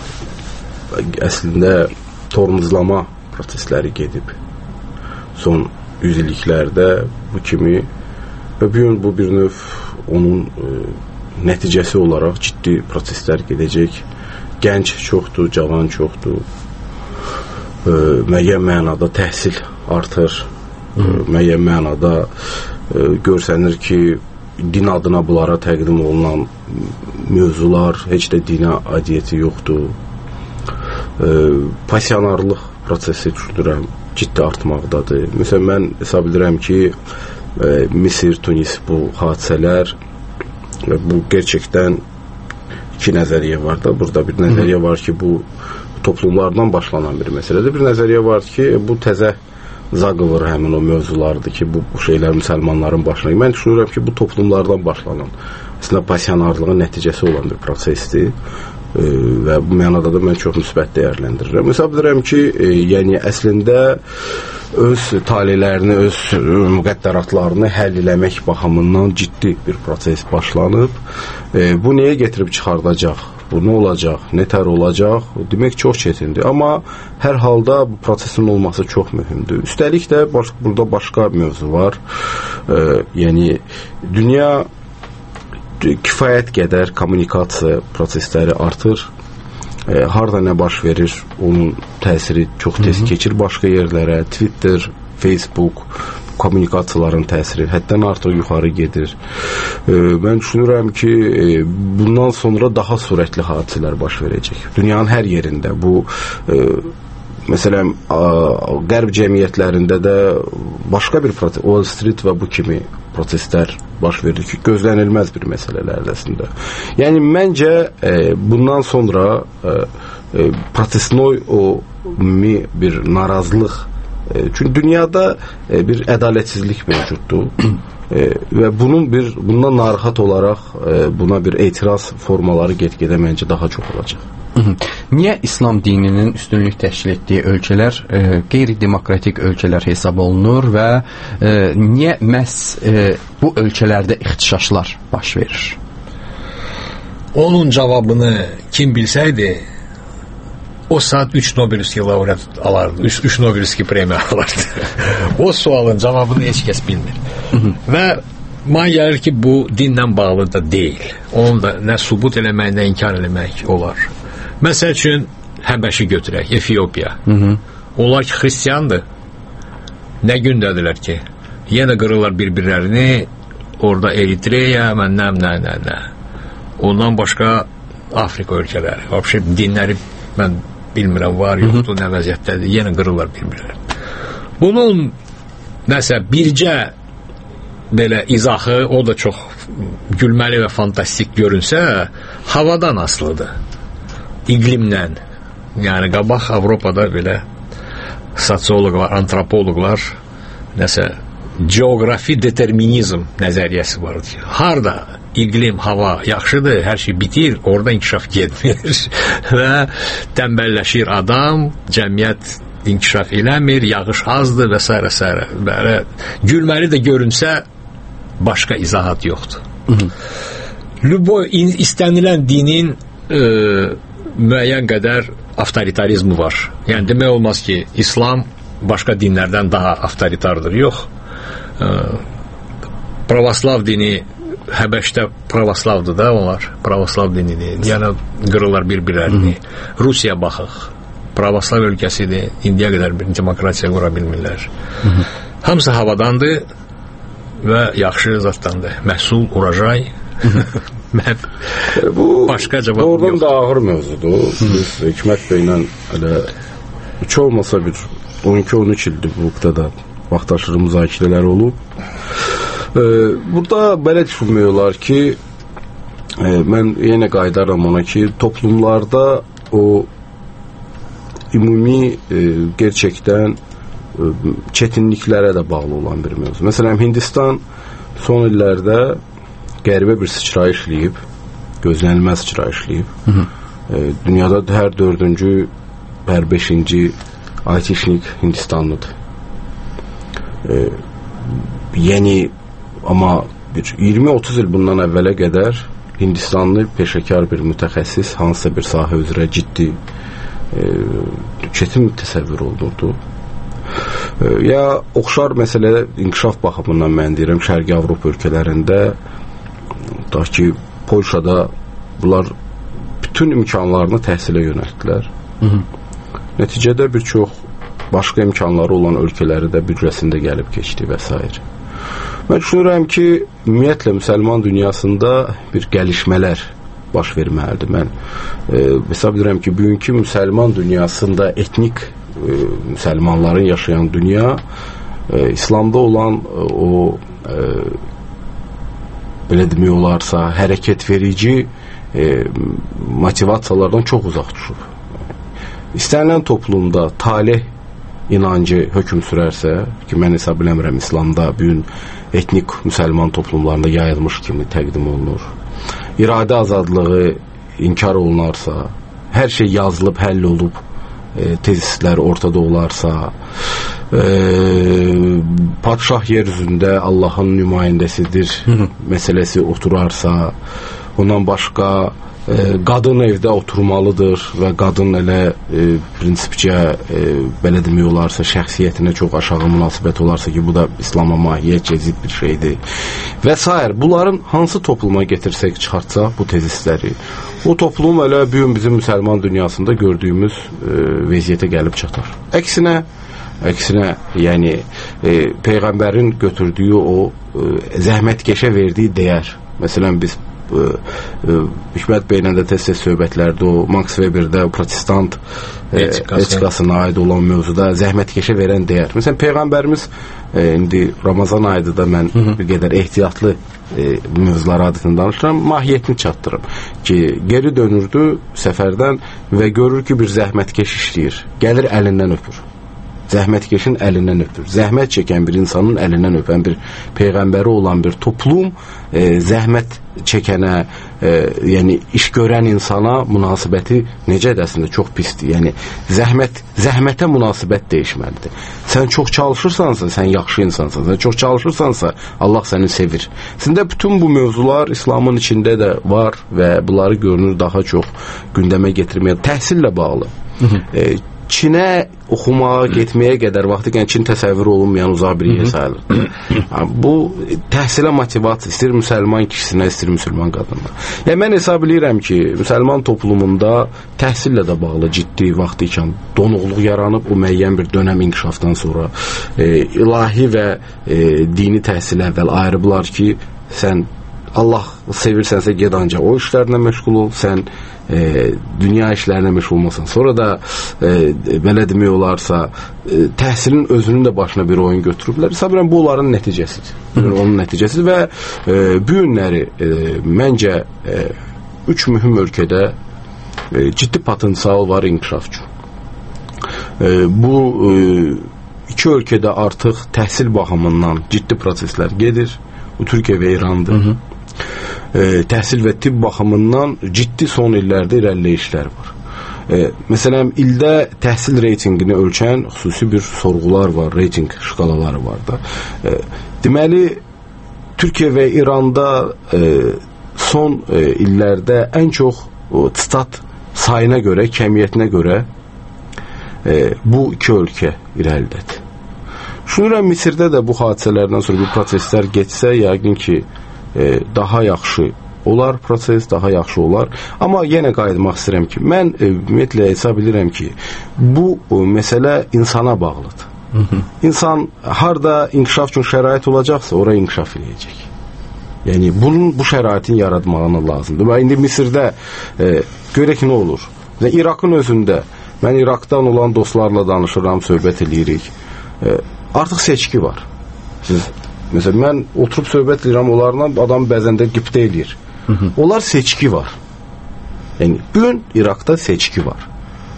Speaker 15: əslində tormuzlama prosesləri gedib. Son yüzilliklərdə bu kimi və bu gün bu bir növ onun e, nəticəsi olaraq ciddi proseslər gedəcək. Gənc çoxdur, cavan çoxdur. E, müəyyən mənada təhsil artır. E, müəyyən mənada e, görsənir ki, din adına bunlara təqdim olunan mövzular heç də dinə aidiyyəti yoxdur. E, passionarlıq prosesi düşünürəm ciddi artmaqdadır. Məsələn, mən hesab edirəm ki, e, Misir, Tunis bu hadisələr e, bu gerçəkdən iki nəzəriyyə var da. Burada bir nəzəriyyə var ki, bu toplumlardan başlanan bir məsələdir. Bir nəzəriyyə var ki, bu təzə zaqılır həmin o mövzulardır ki, bu, bu şeylər müsəlmanların başına. Mən düşünürəm ki, bu toplumlardan başlanan, əslində passionarlığın nəticəsi olan bir prosesdir. E, və bu mənada da mən çox müsbət dəyərləndirirəm. Hesab edirəm ki, e, yəni əslində öz talelərini, öz müqəddəratlarını həll eləmək baxımından ciddi bir proses başlanıb. E, bu nəyə getirib çıxardacaq? Bu nə olacaq? Nətər olacaq? Demək çox çətindir. Amma hər halda bu prosesin olması çox mühümdür. Üstəlik də baş, burada başqa mövzu var. E, yəni dünya kifayət qədər kommunikasiya prosesləri artır. E, harda nə baş verir, onun təsiri çox tez keçir başqa yerlərə. Twitter, Facebook, kommunikasiyaların təsiri həddən artıq yuxarı gedir. E, mən düşünürəm ki, e, bundan sonra daha sürətli hadisələr baş verəcək. Dünyanın hər yerində bu e, məsələn, qərb cəmiyyətlərində də başqa bir proses, Wall Street və bu kimi proseslər baş verir ki, gözlənilməz bir məsələlərdəsində. Yəni, məncə, e, bundan sonra e, e, prosesin o, o bir narazılıq, e, çünki dünyada e, bir ədalətsizlik mövcuddur e, və bunun bir, bundan narahat olaraq e, buna bir etiraz formaları get-gedə məncə daha çox olacaq.
Speaker 2: Niyə İslam dininin üstünlük təşkil etdiyi ölkələr e, qeyri-demokratik ölkələr hesab olunur və e, niyə məhz e, bu ölkələrdə ixtişaşlar baş verir?
Speaker 16: Onun cavabını kim bilsəydi, o saat üç Nobelski laureat alardı, üç Nobelski premiya alardı. O sualın cavabını heç kəs bilmir. Və mənə gəlir ki, bu dinlə bağlı da deyil. Onu da nə sübut eləmək, nə inkar eləmək olar. Məsəl üçün, Həbəşi götürək, Efiopiya. Hı -hı. Onlar ki, xristiyandır. Nə gündədirlər ki? Yenə qırırlar bir-birlərini, orada Eritreya, mən nə, nə, nə, nə. Ondan başqa Afrika ölkələri. Vəbşə dinləri mən bilmirəm, var, yoxdur, nə vəziyyətdədir. Yenə qırırlar bir-birlərini. Bunun nəsə bircə belə izahı, o da çox gülməli və fantastik görünsə, havadan asılıdır. İqlimlə. Yəni, qabaq Avropada belə sosioloqlar, antropoloqlar nəsə geografi determinizm nəzəriyyəsi var. Harda iqlim, hava yaxşıdır, hər şey bitir, orada inkişaf getmir və tənbəlləşir adam, cəmiyyət inkişaf eləmir, yağış azdır və s. s. Belə gülməli də görünsə, başqa izahat yoxdur. Lübo istənilən dinin e, müəyyən qədər avtoritarizmi var. Yəni demək olmaz ki, İslam başqa dinlərdən daha avtoritardır. Yox. E, pravoslav dini Həbəşdə pravoslavdır da onlar. Pravoslav dinini. Yəni qırırlar bir-birlərini. Rusiya baxıq. pravoslav ölkəsidir. İndiyə qədər bir demokratiya qura bilmirlər. Hı -hı. Hamısı havadandır və yaxşı zaddandır. Məhsul, urajay. Mən
Speaker 15: bu
Speaker 16: başqa cavab yox.
Speaker 15: Doğrudan da ağır mövzudur. Biz Hikmət bəylə elə hiç olmasa bir on iki on üç ildir bu noktada vaxtaşırı müzakirələr olub. Ee, burada belə düşünmək olar ki, e, mən yenə qayıdaram ona ki, toplumlarda o ümumi e, gerçəkdən e, çətinliklərə də bağlı olan bir mövzu. Məsələn, Hindistan son illərdə qəribə bir sıçrayış eləyib, gözlənilməz sıçrayış eləyib. E, dünyada hər dördüncü, hər beşinci aytişnik Hindistanlıdır. E, yəni, amma iyirmi otuz il bundan əvvələ qədər Hindistanlı peşəkar bir mütəxəssis hansısa bir sahə üzrə ciddi e, çətin təsəvvür olunurdu. E, ya oxşar məsələ inkişaf baxımından mən deyirəm, Şərqi Avropa ölkələrində, da ki, Polşada bunlar bütün imkanlarını təhsilə yönəltdilər. Hı -hı. Nəticədə bir çox başqa imkanları olan ölkələri də büdcəsində gəlib keçdi və s. Mən düşünürəm ki, ümumiyyətlə müsəlman dünyasında bir gəlişmələr baş verməlidir. Mən e, hesab edirəm ki, bugünkü müsəlman dünyasında etnik e, müsəlmanların yaşayan dünya e, İslamda olan e, o e, belə demək olarsa hərəkət verici e, motivasiyalardan çox uzaq düşüb. İstənilən toplumda talih inancı hökm sürərsə, ki mən hesab eləmirəm İslamda bugün etnik müsəlman toplumlarında yayılmış kimi təqdim olunur. İradə azadlığı inkar olunarsa, hər şey yazılıb, həll olub, e, tezislər ortada olarsa, e, padşah yer üzündə Allahın nümayəndəsidir məsələsi oturarsa, ondan başqa e, qadın evdə oturmalıdır və qadın elə e, prinsipcə e, belə demək olarsa şəxsiyyətinə çox aşağı münasibət olarsa ki, bu da İslama mahiyyətcə zidd bir şeydir və s. Bunların hansı topluma getirsək, çıxartsaq bu tezisləri, o toplum elə bugün bizim müsəlman dünyasında gördüyümüz e, vəziyyətə gəlib çatar. Əksinə, əksinə, yəni e, Peyğəmbərin götürdüyü o e, zəhmətkeşə verdiyi dəyər. Məsələn, biz e, e, Hikmət bəylə də tez-tez söhbətlərdə o Max Weber'də protestant e, etikasına aid olan mövzuda zəhmətkeşə verən dəyər. Məsələn, Peyğəmbərimiz e, indi Ramazan ayıdır da mən hı -hı. bir qədər ehtiyatlı e, mövzular adətən danışıram, mahiyyətini çatdırım ki, geri dönürdü səfərdən və görür ki, bir zəhmətkeş işləyir. Gəlir əlindən öpür. Zəhmətkeşin əlindən öpür. Zəhmət çəkən bir insanın əlindən öpən bir peyğəmbəri olan bir toplum e, zəhmət çəkənə, e, yəni iş görən insana münasibəti necə edəsində çox pisdir. Yəni zəhmət, zəhmətə münasibət dəyişməlidir. Sən çox çalışırsansa, sən yaxşı insansan. Sən çox çalışırsansa, Allah səni sevir. Sizdə bütün bu mövzular İslamın içində də var və bunları görünür daha çox gündəmə getirməyə, təhsillə bağlı. Hı -hı. E, Çinə oxumağa, getməyə qədər vaxtı yəni Çin təsəvvür olunmayan uzaq bir yer sayılır. Bu təhsilə motivasiya istəyir müsəlman kişisinə, istəyir müsəlman qadına. Yəni mən hesab edirəm ki, müsəlman toplumunda təhsillə də bağlı ciddi vaxtı ikən donuqluq yaranıb, o müəyyən bir dönəm inkişafdan sonra e, ilahi və e, dini təhsil əvvəl ayrıblar ki, sən Allah sevirsənsə ged ancaq o işlərlə məşğul ol, sən e, dünya işlərinə məşğul olmasan. Sonra da e, belə demək olarsa e, təhsilin özünün də başına bir oyun götürüblər. Sabirəm bu onların nəticəsidir. Onun nəticəsi və e, bu günləri e, məncə e, üç mühüm ölkədə e, ciddi potensial var inkişaf üçün. E, bu e, iki ölkədə artıq təhsil baxımından ciddi proseslər gedir. Bu Türkiyə və İrandır. Hı -hı. E, təhsil və tibb baxımından ciddi son illərdə irəliləyişlər var. E, məsələn, ildə təhsil reytingini ölçən xüsusi bir sorğular var, reyting şkalaları var da. E, deməli, Türkiyə və İranda e, son e, illərdə ən çox o, stat sayına görə, kəmiyyətinə görə e, bu iki ölkə irəlidədir. Düşünürəm, Misirdə də bu hadisələrdən sonra bu proseslər geçsə, yəqin ki, e, daha yaxşı olar proses, daha yaxşı olar. Amma yenə qayıtmaq istəyirəm ki, mən e, ümumiyyətlə hesab edirəm ki, bu e, məsələ insana bağlıdır. Hı -hı. İnsan harda inkişaf üçün şərait olacaqsa, oraya inkişaf edəcək. Yəni bunun bu şəraitin yaratmağına lazımdır. Və indi Misirdə e, görək nə olur. Yəni, İraqın özündə mən İraqdan olan dostlarla danışıram, söhbət edirik. E, artıq seçki var. Siz məsələn mən oturub söhbət edirəm onlarla, adam bəzən də qibtə eləyir. Hı -hı. Onlar seçki var. Yəni bu gün İraqda seçki var.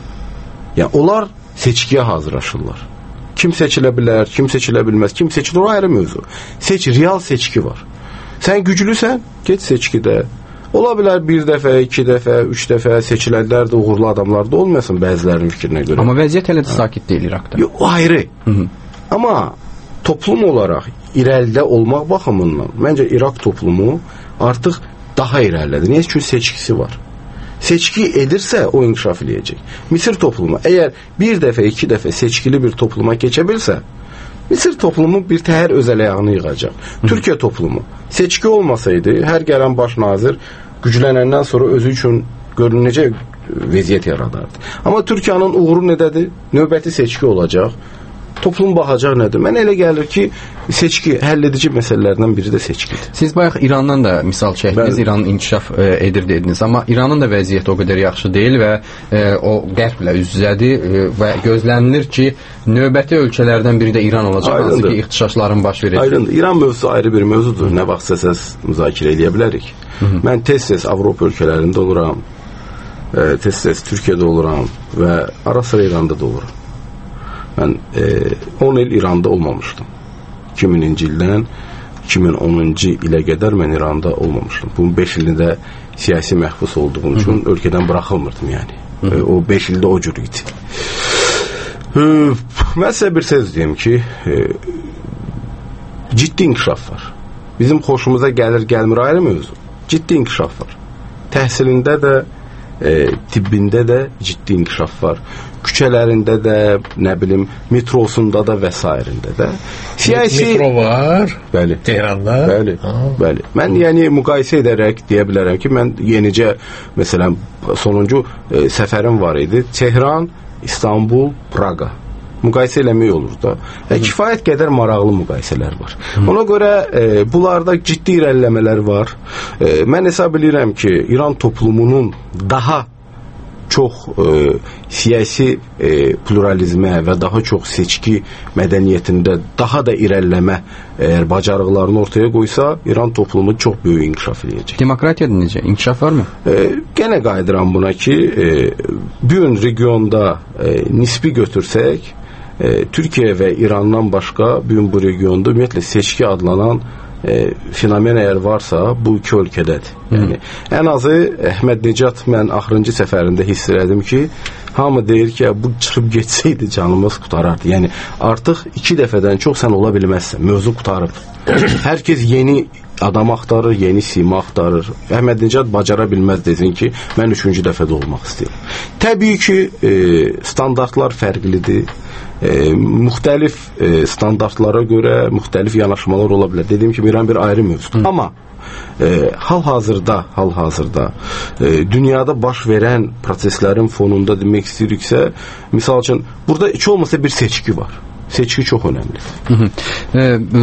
Speaker 15: Yəni onlar seçkiyə hazırlaşırlar. Kim seçilə bilər, kim seçilə bilməz, kim seçilir, o ayrı mövzu. Seç, real seçki var. Sən güclüsən, get seçkidə. Ola bilər bir dəfə, iki dəfə, üç dəfə seçilənlər də uğurlu adamlar da olmasın bəzilərinin fikrinə görə.
Speaker 2: Amma vəziyyət hələ də sakit deyil İraqda.
Speaker 15: Yox, o ayrı. Hı -hı. Amma toplum olaraq irəlidə olmaq baxımından məncə İraq toplumu artıq daha irəlilədir. Niyə? Çünki seçkisi var. Seçki edirsə o inkişaf eləyəcək. Misir toplumu əgər bir dəfə, iki dəfə seçkili bir topluma keçə bilsə, Misir toplumu bir təhər öz ələyağını yığacaq. Hı. Türkiyə toplumu seçki olmasaydı, hər gələn baş nazir güclənəndən sonra özü üçün görünəcək vəziyyət yaradardı. Amma Türkiyənin uğuru nədədir? Növbəti seçki olacaq. Toplum baxacaq nədir? Mən elə gəlir ki, seçki, həll edici məsələlərdən biri də seçkidir.
Speaker 2: Siz bayaq İrandan da misal çəkdiniz, İran inkişaf e, edir dediniz, amma İranın da vəziyyəti o qədər yaxşı deyil və e, o qərblə üz-üzədir e, və gözlənilir ki, növbəti ölkələrdən biri də İran olacaq,
Speaker 15: Aydındır.
Speaker 2: hansı ki, ixtişaşların baş verəcək.
Speaker 15: Aydındır. İran mövzusu ayrı bir mövzudur. Nə vaxt səs müzakirə edə bilərik. Hı -hı. Mən tez-tez Avropa ölkələrində oluram, e, tez-tez Türkiyədə oluram və ara sıra İranda da oluram. Mən e, on il İranda olmamışdım. iki mininci ildən iki min onuncu ilə qədər mən İranda olmamışdım. Bunun beş ilində siyasi məhbus olduğum üçün Hı -hı. ölkədən buraxılmırdım yəni. Hı -hı. E, o beş ildə o cür idi. E, mən sizə bir söz deyim ki, e, ciddi inkişaf var. Bizim xoşumuza gəlir, gəlmir ayrı mövzu. Ciddi inkişaf var. Təhsilində də, e, tibbində də ciddi inkişaf var. Küçələrində də, nə bilim, metrosunda da və sairində də.
Speaker 16: Siyasi metro var.
Speaker 15: Bəli.
Speaker 16: Tehranda.
Speaker 15: Bəli. Ha. Bəli. Mən yəni müqayisə edərək deyə bilərəm ki, mən yenicə məsələn sonuncu e, səfərim var idi. Tehran, İstanbul, Praqa. Müqayisə eləmək olur da. E, kifayət qədər maraqlı müqayisələr var. Hı. Ona görə e, bunlarda ciddi irəliləmələr var. E, mən hesab edirəm ki, İran toplumunun daha çox e, siyasi e, pluralizmə və daha çox seçki mədəniyyətində daha da irəliləmə əgər bacarıqlarını ortaya qoysa, İran toplumu çox böyük inkişaf edəcək.
Speaker 2: Demokratiyada necə? İnkişaf varmı?
Speaker 15: E, gənə qayıdıram buna ki, e, bu gün regionda e, nisbi götürsək, e, Türkiyə və İrandan başqa bu gün bu regionda ümumiyyətlə seçki adlanan E, fenomen əgər varsa bu iki ölkədədir. Yəni ən azı Əhməd Necat mən axırıncı səfərində hiss elədim ki, hamı deyir ki, bu çıxıb getsəydi canımız qutarardı. Yəni artıq iki dəfədən çox sən ola bilməzsən. Mövzu qutarıb. Hər kəs yeni adam axtarır, yeni sima axtarır. Əhməd Necat bacara bilməz desin ki, mən üçüncü dəfədə olmaq istəyirəm. Təbii ki, e, standartlar fərqlidir. E, müxtəlif e, standartlara görə müxtəlif yanaşmalar ola bilər. Dediyim kimi İran bir ayrı mövzudur. Amma e, hal-hazırda, hal-hazırda e, dünyada baş verən proseslərin fonunda demək istəyiriksə, misal üçün burada heç olmasa bir seçki var. Seçki çox önəmlidir.
Speaker 2: Hı -hı. E,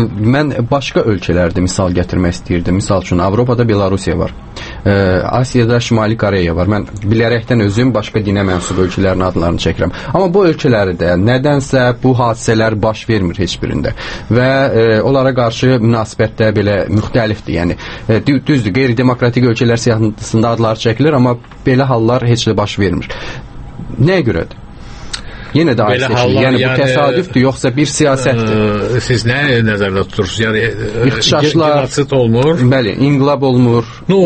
Speaker 2: mən başqa ölkələrdə misal gətirmək istəyirdim. Misal üçün Avropada Belarusiya var. E, Asiyada Şimali Koreya var. Mən bilərəkdən özüm başqa dinə mənsub ölkələrin adlarını çəkirəm. Amma bu ölkələrdə nədənsə bu hadisələr baş vermir heç birində. Və e, onlara qarşı münasibətdə belə müxtəlifdir. Yəni e, düzdür, qeyri-demokratik ölkələr siyahısında adlar çəkilir, amma belə hallar heç də baş vermir. Nəyə görədir? Yenə də ayrı seçilir. Yəni, yəni bu təsadüfdür, yoxsa bir siyasətdir.
Speaker 16: E, siz nə nəzərdə tutursunuz? Yəni
Speaker 2: İxtişaşlar,
Speaker 16: genosid olmur.
Speaker 2: Bəli, inqilab olmur.
Speaker 16: No,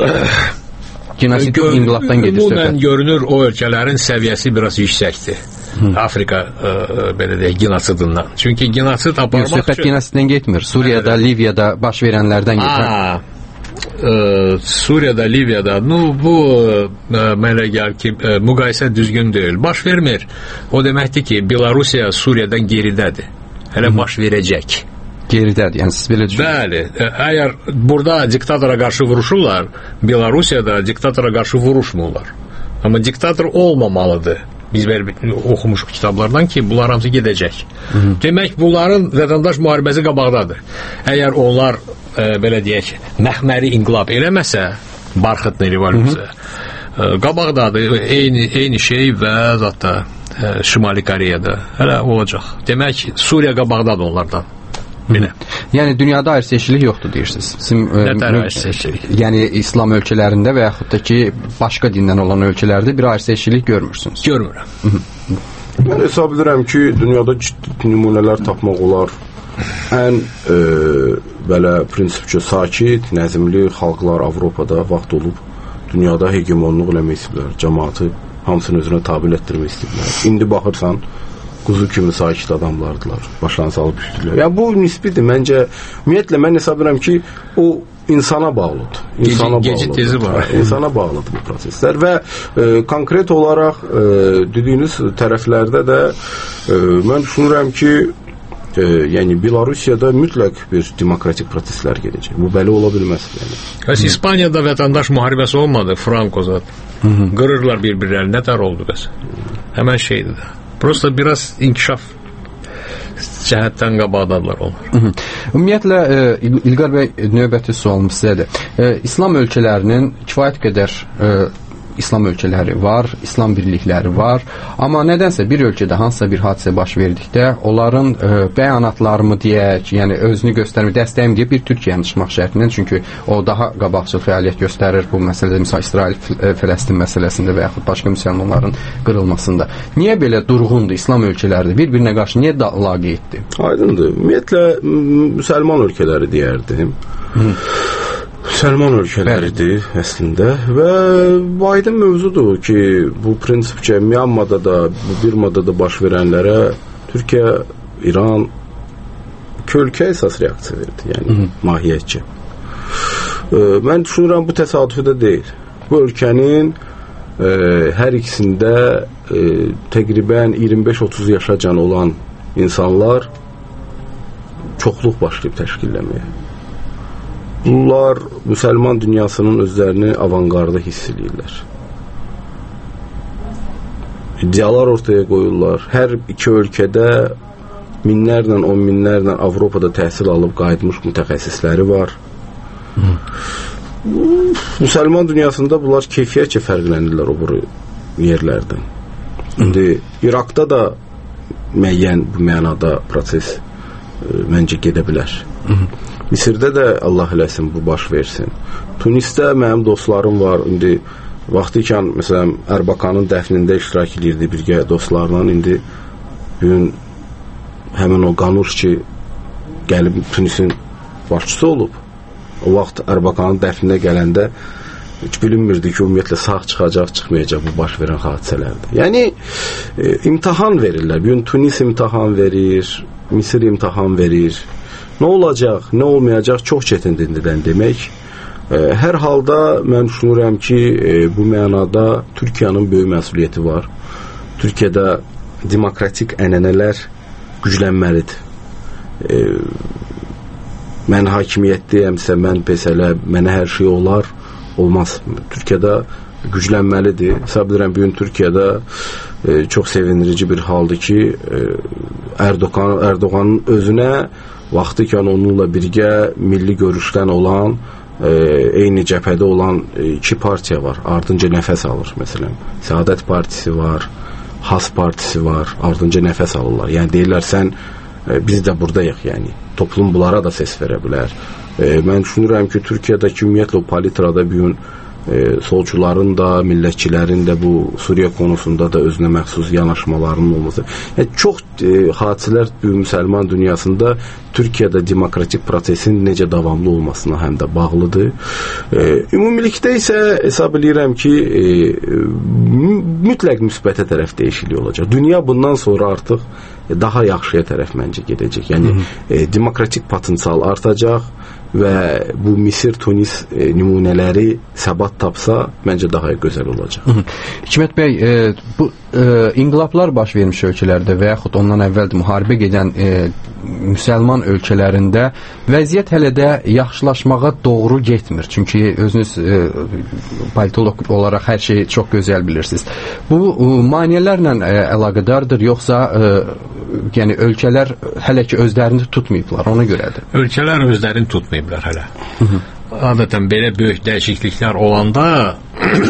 Speaker 2: genosid gör, inqilabdan gedir söhbət.
Speaker 16: Ümumən görünür o ölkələrin səviyyəsi biraz yüksəkdir. Hı. Afrika e, belə deyək, genosidından. Çünki genosid aparmaq
Speaker 2: üçün... Söhbət genosiddən getmir. Suriyada, Liviyada baş verənlərdən gedir.
Speaker 16: Ee, Suriyada, Liviyada no, bu e, mənə gəlir ki e, müqayisə düzgün deyil. Baş vermir. O deməkdir ki, Belarusiya Suriyadan geridədir. Hələ baş verəcək.
Speaker 2: geridədir. Yəni siz belə düşünürsünüz?
Speaker 16: Bəli. Əgər burada diktatora qarşı vuruşurlar, Belarusiyada diktatora qarşı vuruşmurlar. Amma diktator olmamalıdır. Biz belə oxumuşuq kitablardan ki, bunlar hamısı gedəcək. Hı -hı. Demək, bunların vətəndaş müharibəsi qabaqdadır. Əgər onlar e, belə deyək, məxməri inqilab eləməsə, barxıtlı revolюsiya, e, qabaqdadır. Eyni eyni şey və zətdə e, Şimali Koreyada hələ olacaq. Demək, Suriya qabaqdadır onlardan. Belə.
Speaker 2: Yəni dünyada ayrı-seçkilik yoxdur deyirsiniz. Sizin
Speaker 16: Nə tər ayrı-seçkilik?
Speaker 2: Yəni İslam ölkələrində və yaxud da ki, başqa dindən olan ölkələrdə bir ayrı-seçkilik görmürsünüz.
Speaker 16: Görmürəm.
Speaker 15: Mən hesab edirəm ki, dünyada ciddi nümunələr tapmaq olar. Ən e, belə prinsipcə sakit, nəzimli xalqlar Avropada vaxt olub dünyada hegemonluq eləmək istəyirlər. Cəmaatı hamısını özünə tabe etdirmək istəyirlər. İndi baxırsan, quzu kimi sakit adamlardılar. Başlarını salıb düşdülər. Ya bu nisbidir. Məncə, ümumiyyətlə mən hesab edirəm ki, o insana bağlıdır. İnsana
Speaker 16: Geci, geci tezi var.
Speaker 15: Hə, insana bağlıdır bu proseslər və e, konkret olaraq e, dediyiniz tərəflərdə də e, mən düşünürəm ki, e, yəni Belarusiyada mütləq bir demokratik proseslər gedəcək. Bu belə ola bilməz. Yəni.
Speaker 16: Bəs İspaniyada vətəndaş müharibəsi olmadı, Franco zat. Qırırlar bir-birlərini. Nə tər oldu bəs? Həmən şeydir də. Prosta biraz inkişaf cəhətdən qabaqdadılar onlar.
Speaker 2: Ümumiyyətlə, e, İlqar bəy, növbəti sualım sizədir. E, İslam ölkələrinin kifayət qədər e, İslam ölkələri var, İslam birlikləri var, amma nədənsə bir ölkədə hansısa bir hadisə baş verdikdə onların e, bəyanatlarımı deyək, yəni özünü göstərmə, dəstəyim deyə bir Türkiyənin çıxmaq şərtindən, çünki o daha qabaqcıl fəaliyyət göstərir bu məsələdə, misal İsrail-Fələstin məsələsində və yaxud başqa müsəlmanların qırılmasında. Niyə belə durğundur İslam ölkələri bir-birinə qarşı niyə laqeyddir?
Speaker 15: Aydındır. Ümumiyyətlə müsəlman ölkələri deyərdim. Hı. Müsəlman ölkələridir əslində və bu aydın mövzudur ki, bu prinsipcə Myanmada da, bu Birmada da baş verənlərə Türkiyə, İran iki ölkə əsas reaksiya verdi, yəni Hı -hı. mahiyyətcə. E, mən düşünürəm bu təsadüfi də deyil. Bu ölkənin e, hər ikisində e, təqribən iyirmi beş otuz yaşacan olan insanlar çoxluq başlayıb təşkilləməyə. Bunlar müsəlman dünyasının özlərini avanqarda hiss edirlər. İddialar ortaya qoyurlar. Hər iki ölkədə minlərlə, on minlərlə Avropada təhsil alıb qayıtmış mütəxəssisləri var. Hı. Müsəlman dünyasında bunlar keyfiyyətcə fərqlənirlər o bu yerlərdən. İndi İraqda da müəyyən bu mənada proses e, məncə gedə bilər. Hı -hı. Misirdə də Allah eləsin bu baş versin. Tunisdə mənim dostlarım var. İndi vaxtı ikən məsələn Ərbakanın dəfnində iştirak edirdi birgə dostlarla. İndi bugün həmin o Qanuşçi gəlib Tunisin başçısı olub. O vaxt Ərbakanın dəfninə gələndə heç bilinmirdi ki, ümumiyyətlə sağ çıxacaq, çıxmayacaq bu baş verən hadisələrdə. Yəni e, imtahan verirlər. Bugün Tunis imtahan verir, Misir imtahan verir. Nə olacaq, nə olmayacaq çox çətindir demək. E, hər halda mən düşünürəm ki, e, bu mənada Türkiyənin böyük məsuliyyəti var. Türkiyədə demokratik ənənələr güclənməlidir. E, mən hakimiyyətdəyəmsə, mən pesələ, mənə hər şey olar, olmaz. Türkiyədə güclənməlidir. Hesab edirəm, bugün Türkiyədə e, çox sevindirici bir haldır ki, e, Erdoğan, Erdoğanın özünə vaxtı ikən onunla birgə milli görüşdən olan, e, eyni cəbhədə olan e, iki partiya var. Ardınca nəfəs alır, məsələn. Səadət Partisi var, Has Partisi var, ardınca nəfəs alırlar. Yəni deyirlər, sən e, biz də buradayıq, yəni. Toplum bunlara da ses verə bilər. E, mən düşünürəm ki, Türkiyədəki ümumiyyətlə o palitrada bugün e, solçuların da, millətçilərin də bu Suriya konusunda da özünə məxsus yanaşmalarının olması. Yəni, çox e, hadisələr bu müsəlman dünyasında Türkiyədə demokratik prosesin necə davamlı olmasına həm də bağlıdır. E, ümumilikdə isə hesab edirəm ki, e, mütləq müsbətə tərəf dəyişiklik olacaq. Dünya bundan sonra artıq daha yaxşıya tərəf məncə gedəcək. Yəni, e, demokratik potensial artacaq və bu Misir, Tunis e, nümunələri səbat tapsa, məncə daha gözəl olacaq.
Speaker 2: Hikmət bəy, e, bu e, inqilablar baş vermiş ölkələrdə və yaxud ondan əvvəl müharibə gedən e, müsəlman ölkələrində vəziyyət hələ də yaxşılaşmağa doğru getmir. Çünki özünüz e, politolog olaraq hər şeyi çox gözəl bilirsiniz. Bu e, maneələrlə e, əlaqədardır, yoxsa e, yəni ölkələr hələ ki özlərini tutmayıblar, ona görədir?
Speaker 16: Ölkələr özlərini tutmayıblar hələ. Hı -hı. Adətən belə böyük dəyişikliklər olanda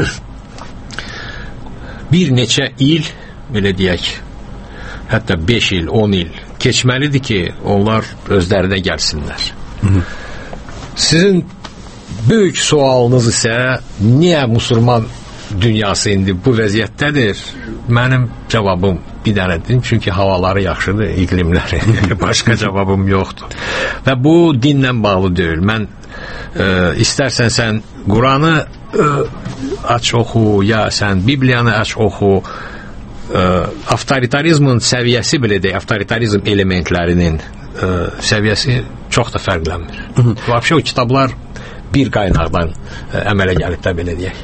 Speaker 16: bir neçə il, belə deyək, hətta beş il, on il keçməlidir ki, onlar özlərinə gəlsinlər. Hı -hı. Sizin böyük sualınız isə niyə müsəlman dünyası indi bu vəziyyətdədir? Mənim cavabım bir dənədir, çünki havaları yaxşıdır, iqlimləri. Başqa cavabım yoxdur. Və bu dinlə bağlı deyil. Mən e, istərsən sən Quranı e, aç oxu, ya sən Bibliyanı aç oxu, e, avtoritarizmin səviyyəsi belə deyək, avtoritarizm elementlərinin e, səviyyəsi çox da fərqlənmir. Vəbşə o kitablar bir qaynaqdan e, əmələ gəlib də belə deyək.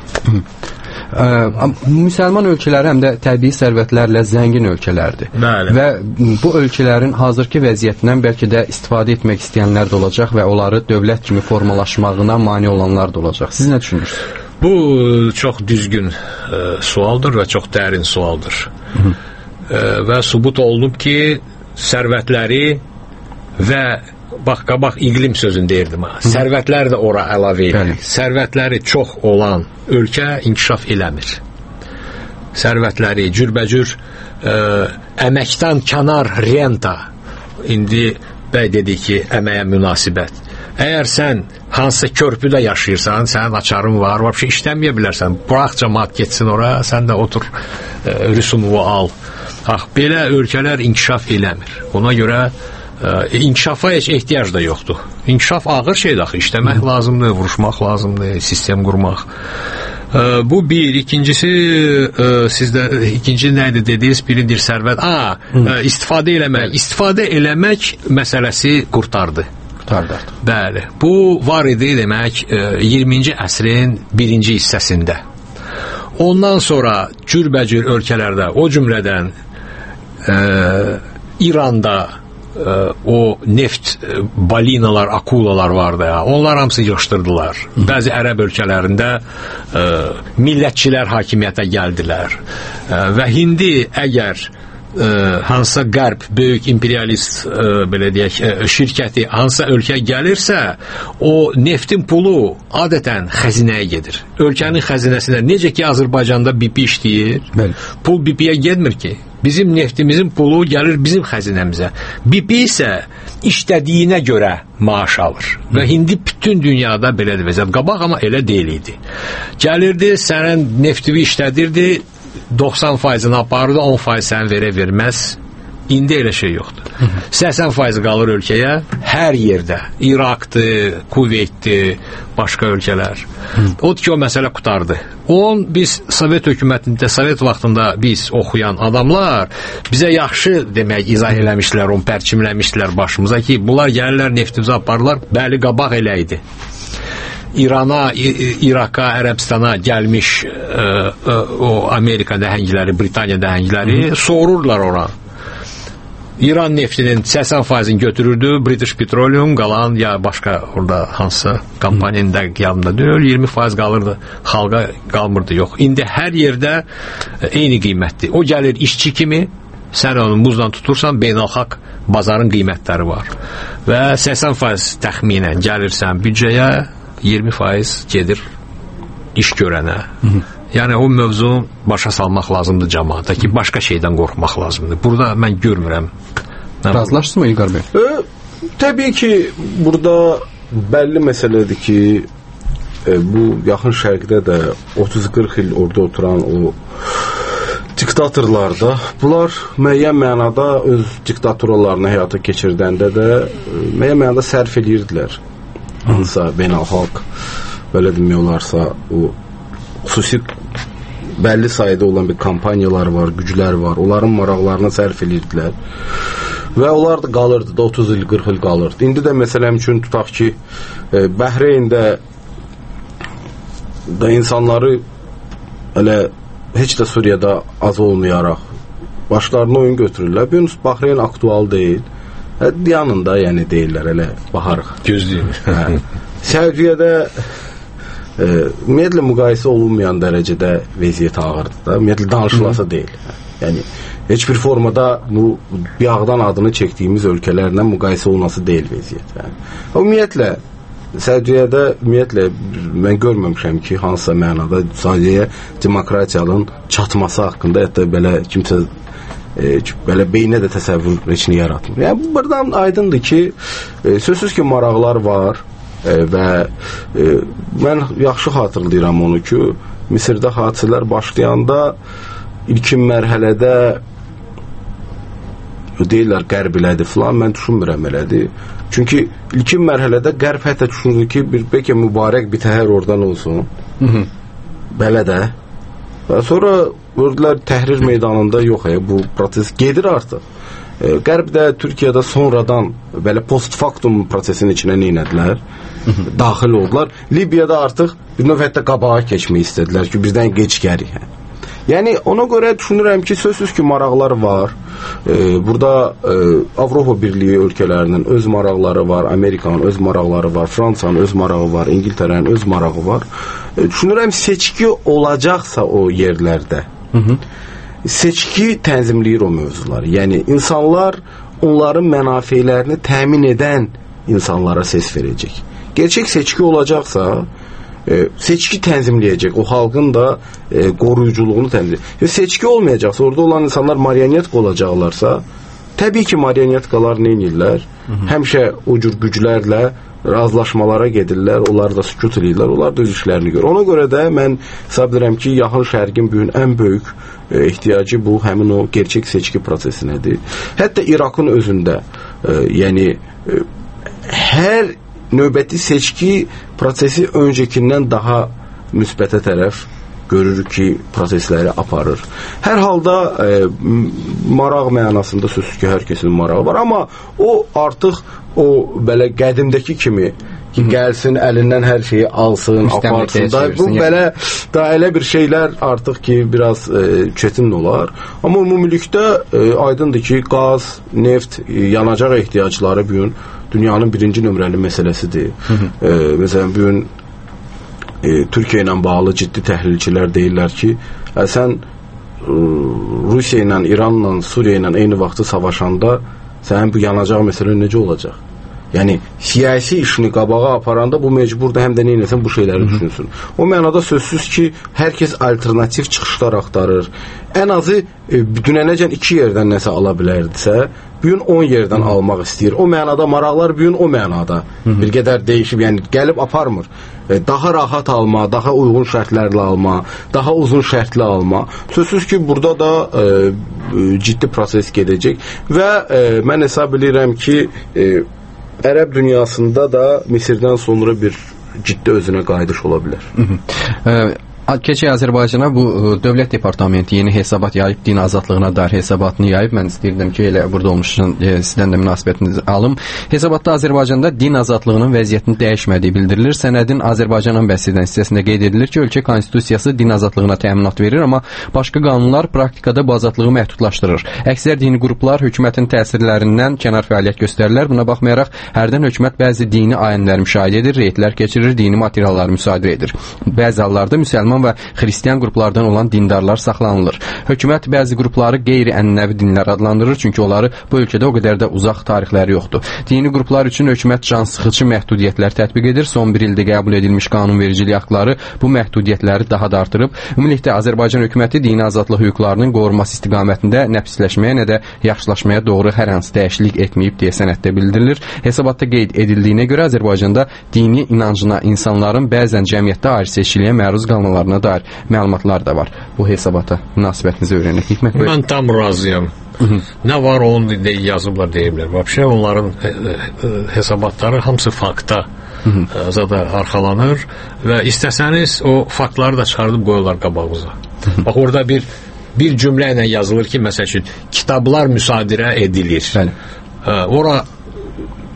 Speaker 2: Ə, müsəlman ölkələri həm də təbii sərvətlərlə zəngin ölkələrdir.
Speaker 16: Bəli.
Speaker 2: Və bu ölkələrin hazırki vəziyyətindən bəlkə də istifadə etmək istəyənlər də olacaq və onları dövlət kimi formalaşmağına mane olanlar da olacaq. Siz nə düşünürsünüz?
Speaker 16: Bu çox düzgün e, sualdır və çox dərin sualdır. E, və sübut olunub ki, sərvətləri və bax, qabaq iqlim sözünü deyirdim ha. Sərvətlər də ora əlavə edir. Sərvətləri çox olan ölkə inkişaf eləmir. Sərvətləri cürbəcür ə, əməkdən kənar renta, indi bəy dedi ki, əməyə münasibət. Əgər sən hansısa körpüdə yaşayırsan, sənin açarın var, vəbşə işləməyə bilərsən, bırax cəmaat getsin ora, sən də otur ə, rüsumu al. Ax, belə ölkələr inkişaf eləmir. Ona görə Ə, inkişafa heç ehtiyac da yoxdur. İnkişaf ağır şeydir axı, işləmək Hı. lazımdır, vuruşmaq lazımdır, sistem qurmaq. Ə, bu bir, ikincisi ə, sizdə ikinci nədir dediniz, biridir sərvət. A, ə, istifadə eləmək. İstifadə eləmək məsələsi qurtardı.
Speaker 2: Qurtardı.
Speaker 16: Bəli. Bu var idi demək iyirminci əsrin birinci hissəsində. Ondan sonra cürbəcür ölkələrdə, o cümlədən ə, İranda o neft balinalar, akulalar vardı ya, onlar hamısı yığışdırdılar. Bəzi ərəb ölkələrində e, millətçilər hakimiyyətə gəldilər. E, və indi əgər e, hansısa qərb, böyük imperialist e, belə deyək, e, şirkəti hansısa ölkə gəlirsə, o neftin pulu adətən xəzinəyə gedir. Ölkənin xəzinəsinə, necə ki Azərbaycanda B P işləyir, Bəli. Pul B P-yə getmir ki. Bizim neftimizin pulu gəlir bizim xəzinəmizə. B P isə işlədiyinə görə maaş alır. Hı. Və indi bütün dünyada belədir vəziyyət. Qabaq amma elə deyil idi. Gəlirdi, sənin neftivi işlədirdi, doxsan faizini aparırdı, on faiz sən verə verməz. İndi elə şey yoxdur. Hı -hı. səksən faiz qalır ölkəyə, hər yerdə. İraqdır, Kuveytdir, başqa ölkələr. Hı. Odur ki, o məsələ qutardı. On, biz Sovet hökumətində, Sovet vaxtında biz oxuyan adamlar bizə yaxşı demək izah eləmişlər, onu pərçimləmişlər başımıza ki, bunlar gəlirlər, neftimizi aparırlar. Bəli, qabaq elə idi. İrana, İraqa, Ərəbistana gəlmiş ə, ə, o Amerika dəhəngləri, Britaniya dəhəngləri Hı. sorurlar ora. İran neftinin səksən faizini götürürdü, British Petroleum, qalan ya başqa orada hansısa kompaniyanın da yanında deyil, iyirmi faiz qalırdı, xalqa qalmırdı, yox. İndi hər yerdə eyni qiymətdir. O gəlir işçi kimi, sən onu muzdan tutursan, beynəlxalq bazarın qiymətləri var. Və səksən faiz təxminən gəlirsən büdcəyə, iyirmi faiz gedir iş görənə. Hı -hı. Yəni o mövzu başa salmaq lazımdır cəmaata ki, başqa şeydən qorxmaq lazımdır. Burada mən görmürəm.
Speaker 2: Razılaşsınmı İlqar bəy?
Speaker 15: E, təbii ki, burada bəlli məsələdir ki, e, bu yaxın şərqdə də otuz qırx il orada oturan o diktatorlarda bunlar müəyyən mənada öz diktaturalarını həyata keçirdəndə də e, müəyyən mənada sərf edirdilər. Hansısa beynəlxalq belə demək olarsa o xüsusi bəlli sayda olan bir kampaniyalar var, güclər var. Onların maraqlarına sərf edirdilər. Və onlar da qalırdı da otuz il, qırx il qalırdı. İndi də məsələn üçün tutaq ki, e, Bəhreyndə da insanları elə heç də Suriyada az olmayaraq başlarına oyun götürürlər. Bu gün Bahreyn aktual deyil. Hə, yanında yəni deyirlər elə baharıq.
Speaker 16: Gözləyir.
Speaker 15: Hə. Səudiyyədə e, ümumiyyətlə müqayisə olunmayan dərəcədə vəziyyət ağırdır da. Ümumiyyətlə danışılası deyil. Yəni heç bir formada bu yağdan adını çəkdiyimiz ölkələrlə müqayisə olunması deyil vəziyyət. Yəni. Ümumiyyətlə Səudiyyədə ümumiyyətlə mən görməmişəm ki, hansısa mənada Səudiyyəyə demokratiyanın çatması haqqında hətta belə kimsə e, belə beynə də təsəvvür heç nə yaratmır. Yəni buradan aydındır ki, e, sözsüz ki maraqlar var e, və e, mən yaxşı xatırlayıram onu ki, Misirdə hadisələr başlayanda ilkin mərhələdə deyirlər qərb elədi filan, mən düşünmürəm elədi. Çünki ilkin mərhələdə qərb hətta düşünürdü ki, bir bəlkə mübarək bir təhər oradan olsun. Hı -hı. Belə də. Və sonra gördülər Təhrir meydanında yox, e, bu proses gedir artıq. E, Qərbdə, Türkiyədə sonradan belə post factum prosesin içinə neynədilər? Daxil oldular. Libiyada artıq bir növ hətta qabağa keçmək istədilər ki, bizdən geç gərik. Yəni ona görə düşünürəm ki, sözsüz ki maraqlar var. Ee, burada e, Avropa Birliyi ölkələrinin öz maraqları var, Amerikanın öz maraqları var, Fransanın öz marağı var, İngiltərənin öz marağı var. E, düşünürəm seçki olacaqsa o yerlərdə, hı -hı. seçki tənzimləyir o mövzuları. Yəni insanlar onların mənafeylərini təmin edən insanlara ses verəcək. Gerçək seçki olacaqsa E, seçki tənzimləyəcək, o xalqın da e, qoruyuculuğunu tənzimləyəcək. Seçki olmayacaqsa, orada olan insanlar marionetka olacaqlarsa, təbii ki marionetkalar neynirlər? Həmişə o cür güclərlə razılaşmalara gedirlər, onlar da sükut edirlər, onlar da öz işlərini görür. Ona görə də mən hesab edirəm ki, yaxın şərqin bugün ən böyük e, ehtiyacı bu, həmin o gerçək seçki prosesinədir. Hətta İraqın özündə e, yəni e, hər növbəti seçki prosesi öncəkindən daha müsbətə tərəf görürük ki, prosesləri aparır. Hər halda e, maraq mənasında sözsüz ki, hər kəsin marağı var, amma o artıq o belə qədimdəki kimi ki, gəlsin, əlindən hər şeyi alsın, aparsın. Da, bu belə da elə bir şeylər artıq ki, biraz e, çətin olar. Amma ümumilikdə e, aydındır ki, qaz, neft, e, yanacaq ehtiyacları bugün dünyanın birinci nömrəli məsələsidir. Hı -hı. E, məsələn, bugün e, Türkiyə ilə bağlı ciddi təhlilçilər deyirlər ki, ə, sən e, Rusiya ilə, İranla, Suriya ilə eyni vaxtı savaşanda sənin bu yanacaq məsələn necə olacaq? Yəni, siyasi işini qabağa aparanda bu mecburda həm də neynəsən bu şeyləri düşünsün. O mənada sözsüz ki, hər kəs alternativ çıxışlar axtarır. Ən azı e, dünənəcən iki yerdən nəsə ala bilərdisə, bugün on yerdən Hı. almaq istəyir. O mənada maraqlar bugün o mənada Hı. bir qədər değişib, yəni gəlib aparmır. E, daha rahat alma, daha uyğun şərtlərlə alma, daha uzun şərtlə alma. Sözsüz ki, burada da e, ciddi proses gedəcək və e, mən hesab edirəm ki, e, Ərəb dünyasında da Misirdən sonra bir ciddi özünə qayıdış ola bilər. Hı
Speaker 2: -hı. Keçək Azərbaycana bu Dövlət Departamenti yeni hesabat yayıb, din azadlığına dair hesabatını yayıb. Mən istəyirdim ki, elə burada olmuşsun, e, sizdən də münasibətinizi alım. Hesabatda Azərbaycanda din azadlığının vəziyyətinin dəyişmədiyi bildirilir. Sənədin Azərbaycanın bəhs edən hissəsində qeyd edilir ki, ölkə konstitusiyası din azadlığına təminat verir, amma başqa qanunlar praktikada bu azadlığı məhdudlaşdırır. Əksər dini qruplar hökumətin təsirlərindən kənar fəaliyyət göstərirlər. Buna baxmayaraq, hərdən hökumət bəzi dini ayinləri müşahidə edir, reydlər keçirir, dini materialları müsadirə edir. Bəzi hallarda müsəlman və xristian qruplardan olan dindarlar saxlanılır. Hökumət bəzi qrupları qeyri-ənənəvi dinlər adlandırır, çünki onları bu ölkədə o qədər də uzaq tarixləri yoxdur. Dini qruplar üçün hökumət cansıxıcı məhdudiyyətlər tətbiq edir. Son bir ildə qəbul edilmiş qanunvericilik aktları bu məhdudiyyətləri daha da artırıb. Ümumilikdə Azərbaycan hökuməti dini azadlıq hüquqlarının qorunması istiqamətində nə pisləşməyə, nə də yaxşılaşmaya doğru hər hansı dəyişiklik etməyib deyə sənəddə bildirilir. Hesabatda qeyd edildiyinə görə Azərbaycanda dini inancına insanların bəzən cəmiyyətdə ayrı-seçkiliyə məruz qalmaları dair məlumatlar da var. Bu hesabata münasibətinizi öyrənək. Hikmət bəy.
Speaker 16: Mən tam razıyam. Hı -hı. Nə var onu de yazıblar deyiblər. Vəbşə onların e, e, hesabatları hamısı fakta e, zada arxalanır və istəsəniz o faktları da çıxardıb qoyurlar qabağınıza. Bax orada bir bir cümlə ilə yazılır ki, məsəl üçün kitablar müsadirə edilir. Bəli. E, ora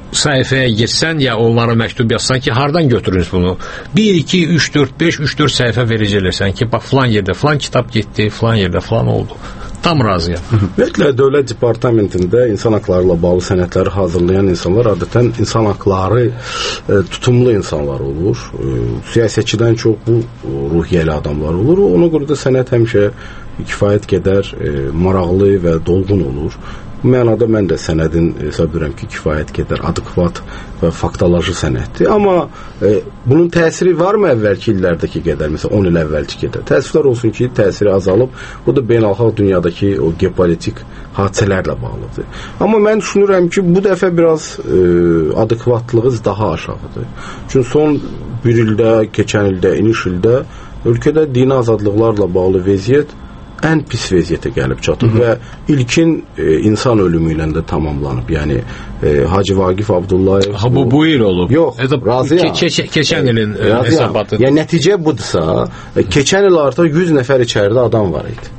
Speaker 16: səhifəyə girsən ya onlara məktub yazsan ki, hardan götürürüz bunu? bir, iki, üç, dörd, beş, üç, dörd səhifə verəcəklər ki, bax filan yerdə filan kitab getdi, filan yerdə filan oldu. Tam razıyam.
Speaker 15: Ümumiyyətlə, Dövlət Departamentində insan haqları ilə bağlı sənədləri hazırlayan insanlar adətən insan haqları e, tutumlu insanlar olur. E, siyasətçidən çox bu ruhiyyəli adamlar olur. Ona görə də sənəd həmişə kifayət qədər e, maraqlı və dolğun olur. Bu mənada mən də sənədin hesab edirəm ki, kifayət qədər adekvat və faktoloji sənəddir. Amma e, bunun təsiri varmı əvvəlki illərdəki qədər, məsələn on il əvvəlki qədər? Təəssüflər olsun ki, təsiri azalıb. Bu da beynəlxalq dünyadakı o geopolitik hadisələrlə bağlıdır. Amma mən düşünürəm ki, bu dəfə biraz e, adekvatlığımız daha aşağıdır. Çünki son bir ildə, keçən ildə, iniş ildə ölkədə dini azadlıqlarla bağlı vəziyyət ən pis vəziyyətə gəlib çatıb və ilkin e, insan ölümü ilə də tamamlanıb. Yəni e, Hacı Vaqif Abdullayev.
Speaker 16: Ha, bu bu il olub.
Speaker 15: Yox, razıyam.
Speaker 16: Ke ke keçən ilin e, hesabatı.
Speaker 15: Yəni nəticə budursa, e, keçən il artıq yüz nəfər içəridə adam var idi.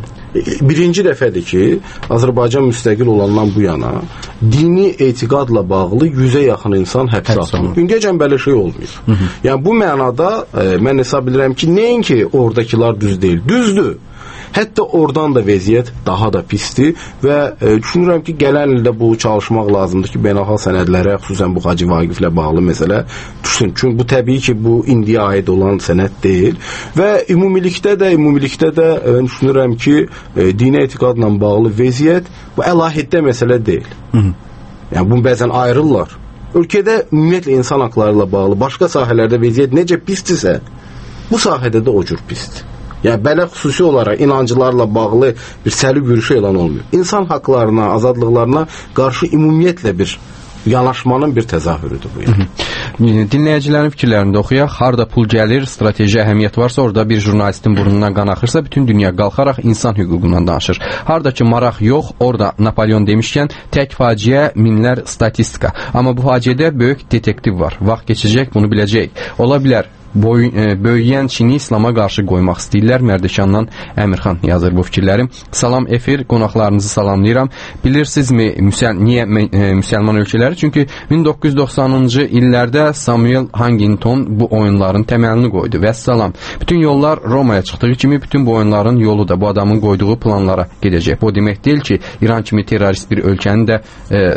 Speaker 15: E, birinci dəfədir ki, Azərbaycan müstəqil olandan bu yana dini etiqadla bağlı yüzə yaxın insan həbsə atılır. İndiyəcən belə şey olmuyor. Hı -hı. Yəni bu mənada e, mən hesab edirəm ki, nəinki oradakılar düz deyil, düzdür. Hətta oradan da vəziyyət daha da pisdir və e, düşünürəm ki, gələn ildə bu çalışmaq lazımdır ki, beynəlxalq sənədlərə, xüsusən bu Hacı Vaqiflə bağlı məsələ düşsün. Çünki bu təbii ki, bu indiyə aid olan sənəd deyil və ümumilikdə də, ümumilikdə də e, düşünürəm ki, e, dini etiqadla bağlı vəziyyət bu əlahiddə məsələ deyil. Hı -hı. Yəni, bunu bəzən ayrırlar. Ölkədə ümumiyyətlə insan haqları ilə bağlı başqa sahələrdə vəziyyət necə pisdirsə, bu sahədə də o cür pisdir. Yəni, belə xüsusi olaraq inancılarla bağlı bir səli görüşü elan olmuyor. İnsan haqlarına, azadlıqlarına qarşı ümumiyyətlə bir yanaşmanın bir təzahürüdür bu. Yəni.
Speaker 2: Dinləyicilərin fikirlərində oxuyaq. Harda pul gəlir, strateji əhəmiyyət varsa, orada bir jurnalistin burnundan qan axırsa, bütün dünya qalxaraq insan hüququndan danışır. Hardakı maraq yox, orada Napolyon demişkən, tək faciə, minlər statistika. Amma bu faciədə böyük detektiv var. Vaxt keçəcək, bunu biləcək. Ola bilər, Boy, e, böyüyən Çini İslama qarşı qoymaq istəyirlər. Mərdəkandan Əmirxan yazır bu fikirlərim. Salam efir, qonaqlarınızı salamlayıram. Bilirsinizmi müsəl, niyə e, müsəlman ölkələri? Çünki min doqquz yüz doxsanıncı illərdə Samuel Huntington bu oyunların təməlini qoydu. Vəssalam. Bütün yollar Romaya çıxdığı kimi bütün bu oyunların yolu da bu adamın qoyduğu planlara gedəcək. Bu demək deyil ki, İran kimi terrorist bir ölkəni də e,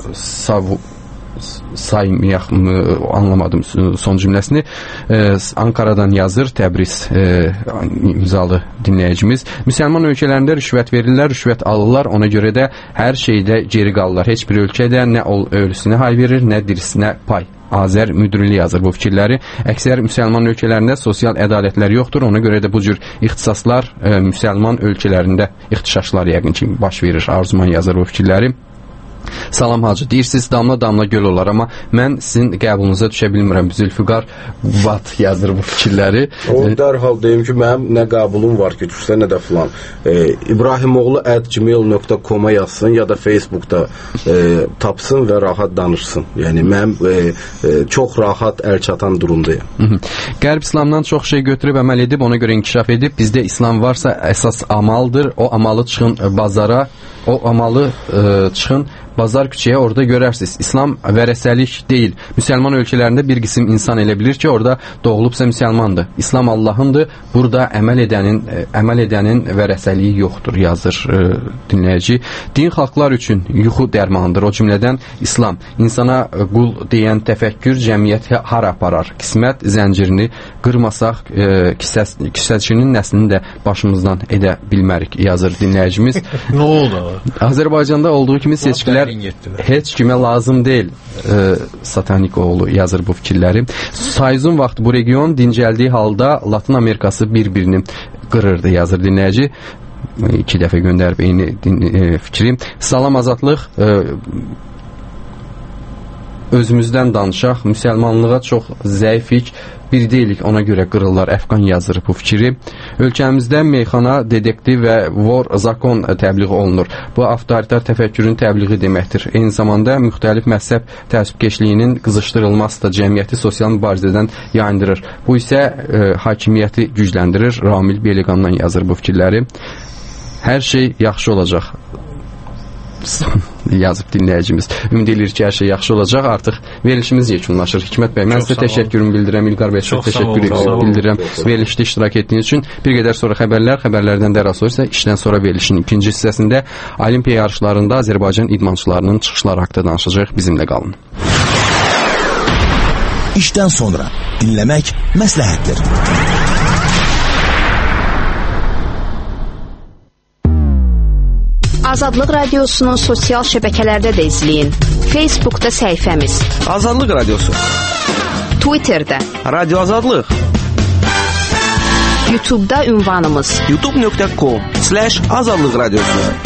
Speaker 2: savu saymayaq mı, anlamadım son cümləsini. Ee, Ankaradan yazır, Təbriz e, imzalı dinləyicimiz. Müsəlman ölkələrində rüşvət verirlər, rüşvət alırlar, ona görə də hər şeydə geri qalırlar. Heç bir ölkədə nə ölüsünə hay verir, nə dirisinə pay. Azər müdürlüyü yazır bu fikirləri. Əksər müsəlman ölkələrində sosial ədalətlər yoxdur, ona görə də bu cür ixtisaslar e, müsəlman ölkələrində ixtişaşlar yəqin ki baş verir. Arzuman yazır bu fikirləri. Salam hacı, deyirsiniz damla-damla göl olar, amma mən sizin qəbulunuza düşə bilmirəm. Zülfüqar Vat yazır bu fikirləri.
Speaker 15: O dərhal deyim ki, mənim nə qəbulum var ki, düşsə nə də filan. E, İbrahimoğlu at gmail nöqtə com-a yazsın ya da Facebookda e, tapsın və rahat danışsın. Yəni, mən e, e, çox rahat əl çatan durumdayım.
Speaker 2: Hı -hı. Qərb İslamdan çox şey götürüb əməl edib, ona görə inkişaf edib. Bizdə İslam varsa əsas amaldır. O amalı çıxın bazara, o amalı e, çıxın bazar küçəyə, orada görərsiniz. İslam vərəsəlik deyil. Müsəlman ölkələrində bir qism insan elə bilir ki, orada doğulubsa müsəlmandır. İslam Allahındır. Burada əməl edənin əməl edənin vərəsəliyi yoxdur, yazır e, dinləyici. Din xalqlar üçün yuxu dərmanıdır. O cümlədən İslam. İnsana qul deyən təfəkkür cəmiyyəti hara aparar? Qismət zəncirini qırmasaq e, kisəs, kisəçinin nəslini də başımızdan edə bilmərik, yazır dinləyicimiz.
Speaker 16: Nə oldu?
Speaker 2: Azərbaycanda olduğu kimi seçkilər heç kimə lazım deyil, e, satanik oğlu yazır bu fikirləri. Sayzun vaxtı bu region dincəldiyi halda Latın Amerikası bir-birini qırırdı, yazır dinləyici. İki dəfə göndərib eyni din, e, fikri. Salam azadlıq, e, özümüzdən danışaq, müsəlmanlığa çox zəifik, bir deyilik, ona görə qırırlar, Əfqan yazır bu fikri. Ölkəmizdə meyxana, dedektiv və vor zakon təbliğ olunur. Bu avtoritar təfəkkürün təbliği deməkdir. Eyni zamanda müxtəlif məhzəb təəssübkeşliyinin qızışdırılması da cəmiyyəti sosial mübarizədən yayındırır. Bu isə e, hakimiyyəti gücləndirir. Ramil Beliqandan yazır bu fikirləri. Hər şey yaxşı olacaq. yazıb dinləyicimiz. Ümid edirik ki, hər şey yaxşı olacaq. Artıq verilişimiz yekunlaşır. Hikmət bəy, mən sizə təşəkkürümü bildirirəm. İlqar bəy, çox təşəkkür bildirirəm verilişdə iştirak etdiyiniz üçün. Bir qədər sonra xəbərlər, xəbərlərdən dərhal sonra isə işdən sonra verilişin ikinci hissəsində Olimpiya yarışlarında Azərbaycan idmançılarının çıxışları haqqında danışacağıq. Bizimlə qalın.
Speaker 1: İşdən sonra dinləmək məsləhətdir.
Speaker 7: Azadlıq Radiosu'nun sosial şəbəkələrdə də izləyin. Facebook'da səhifəmiz
Speaker 8: Azadlıq Radiosu,
Speaker 7: Twitter'da
Speaker 8: Radio Azadlıq,
Speaker 7: YouTube'da ünvanımız
Speaker 8: youtube nöqtə com slash azadlıq radiosu.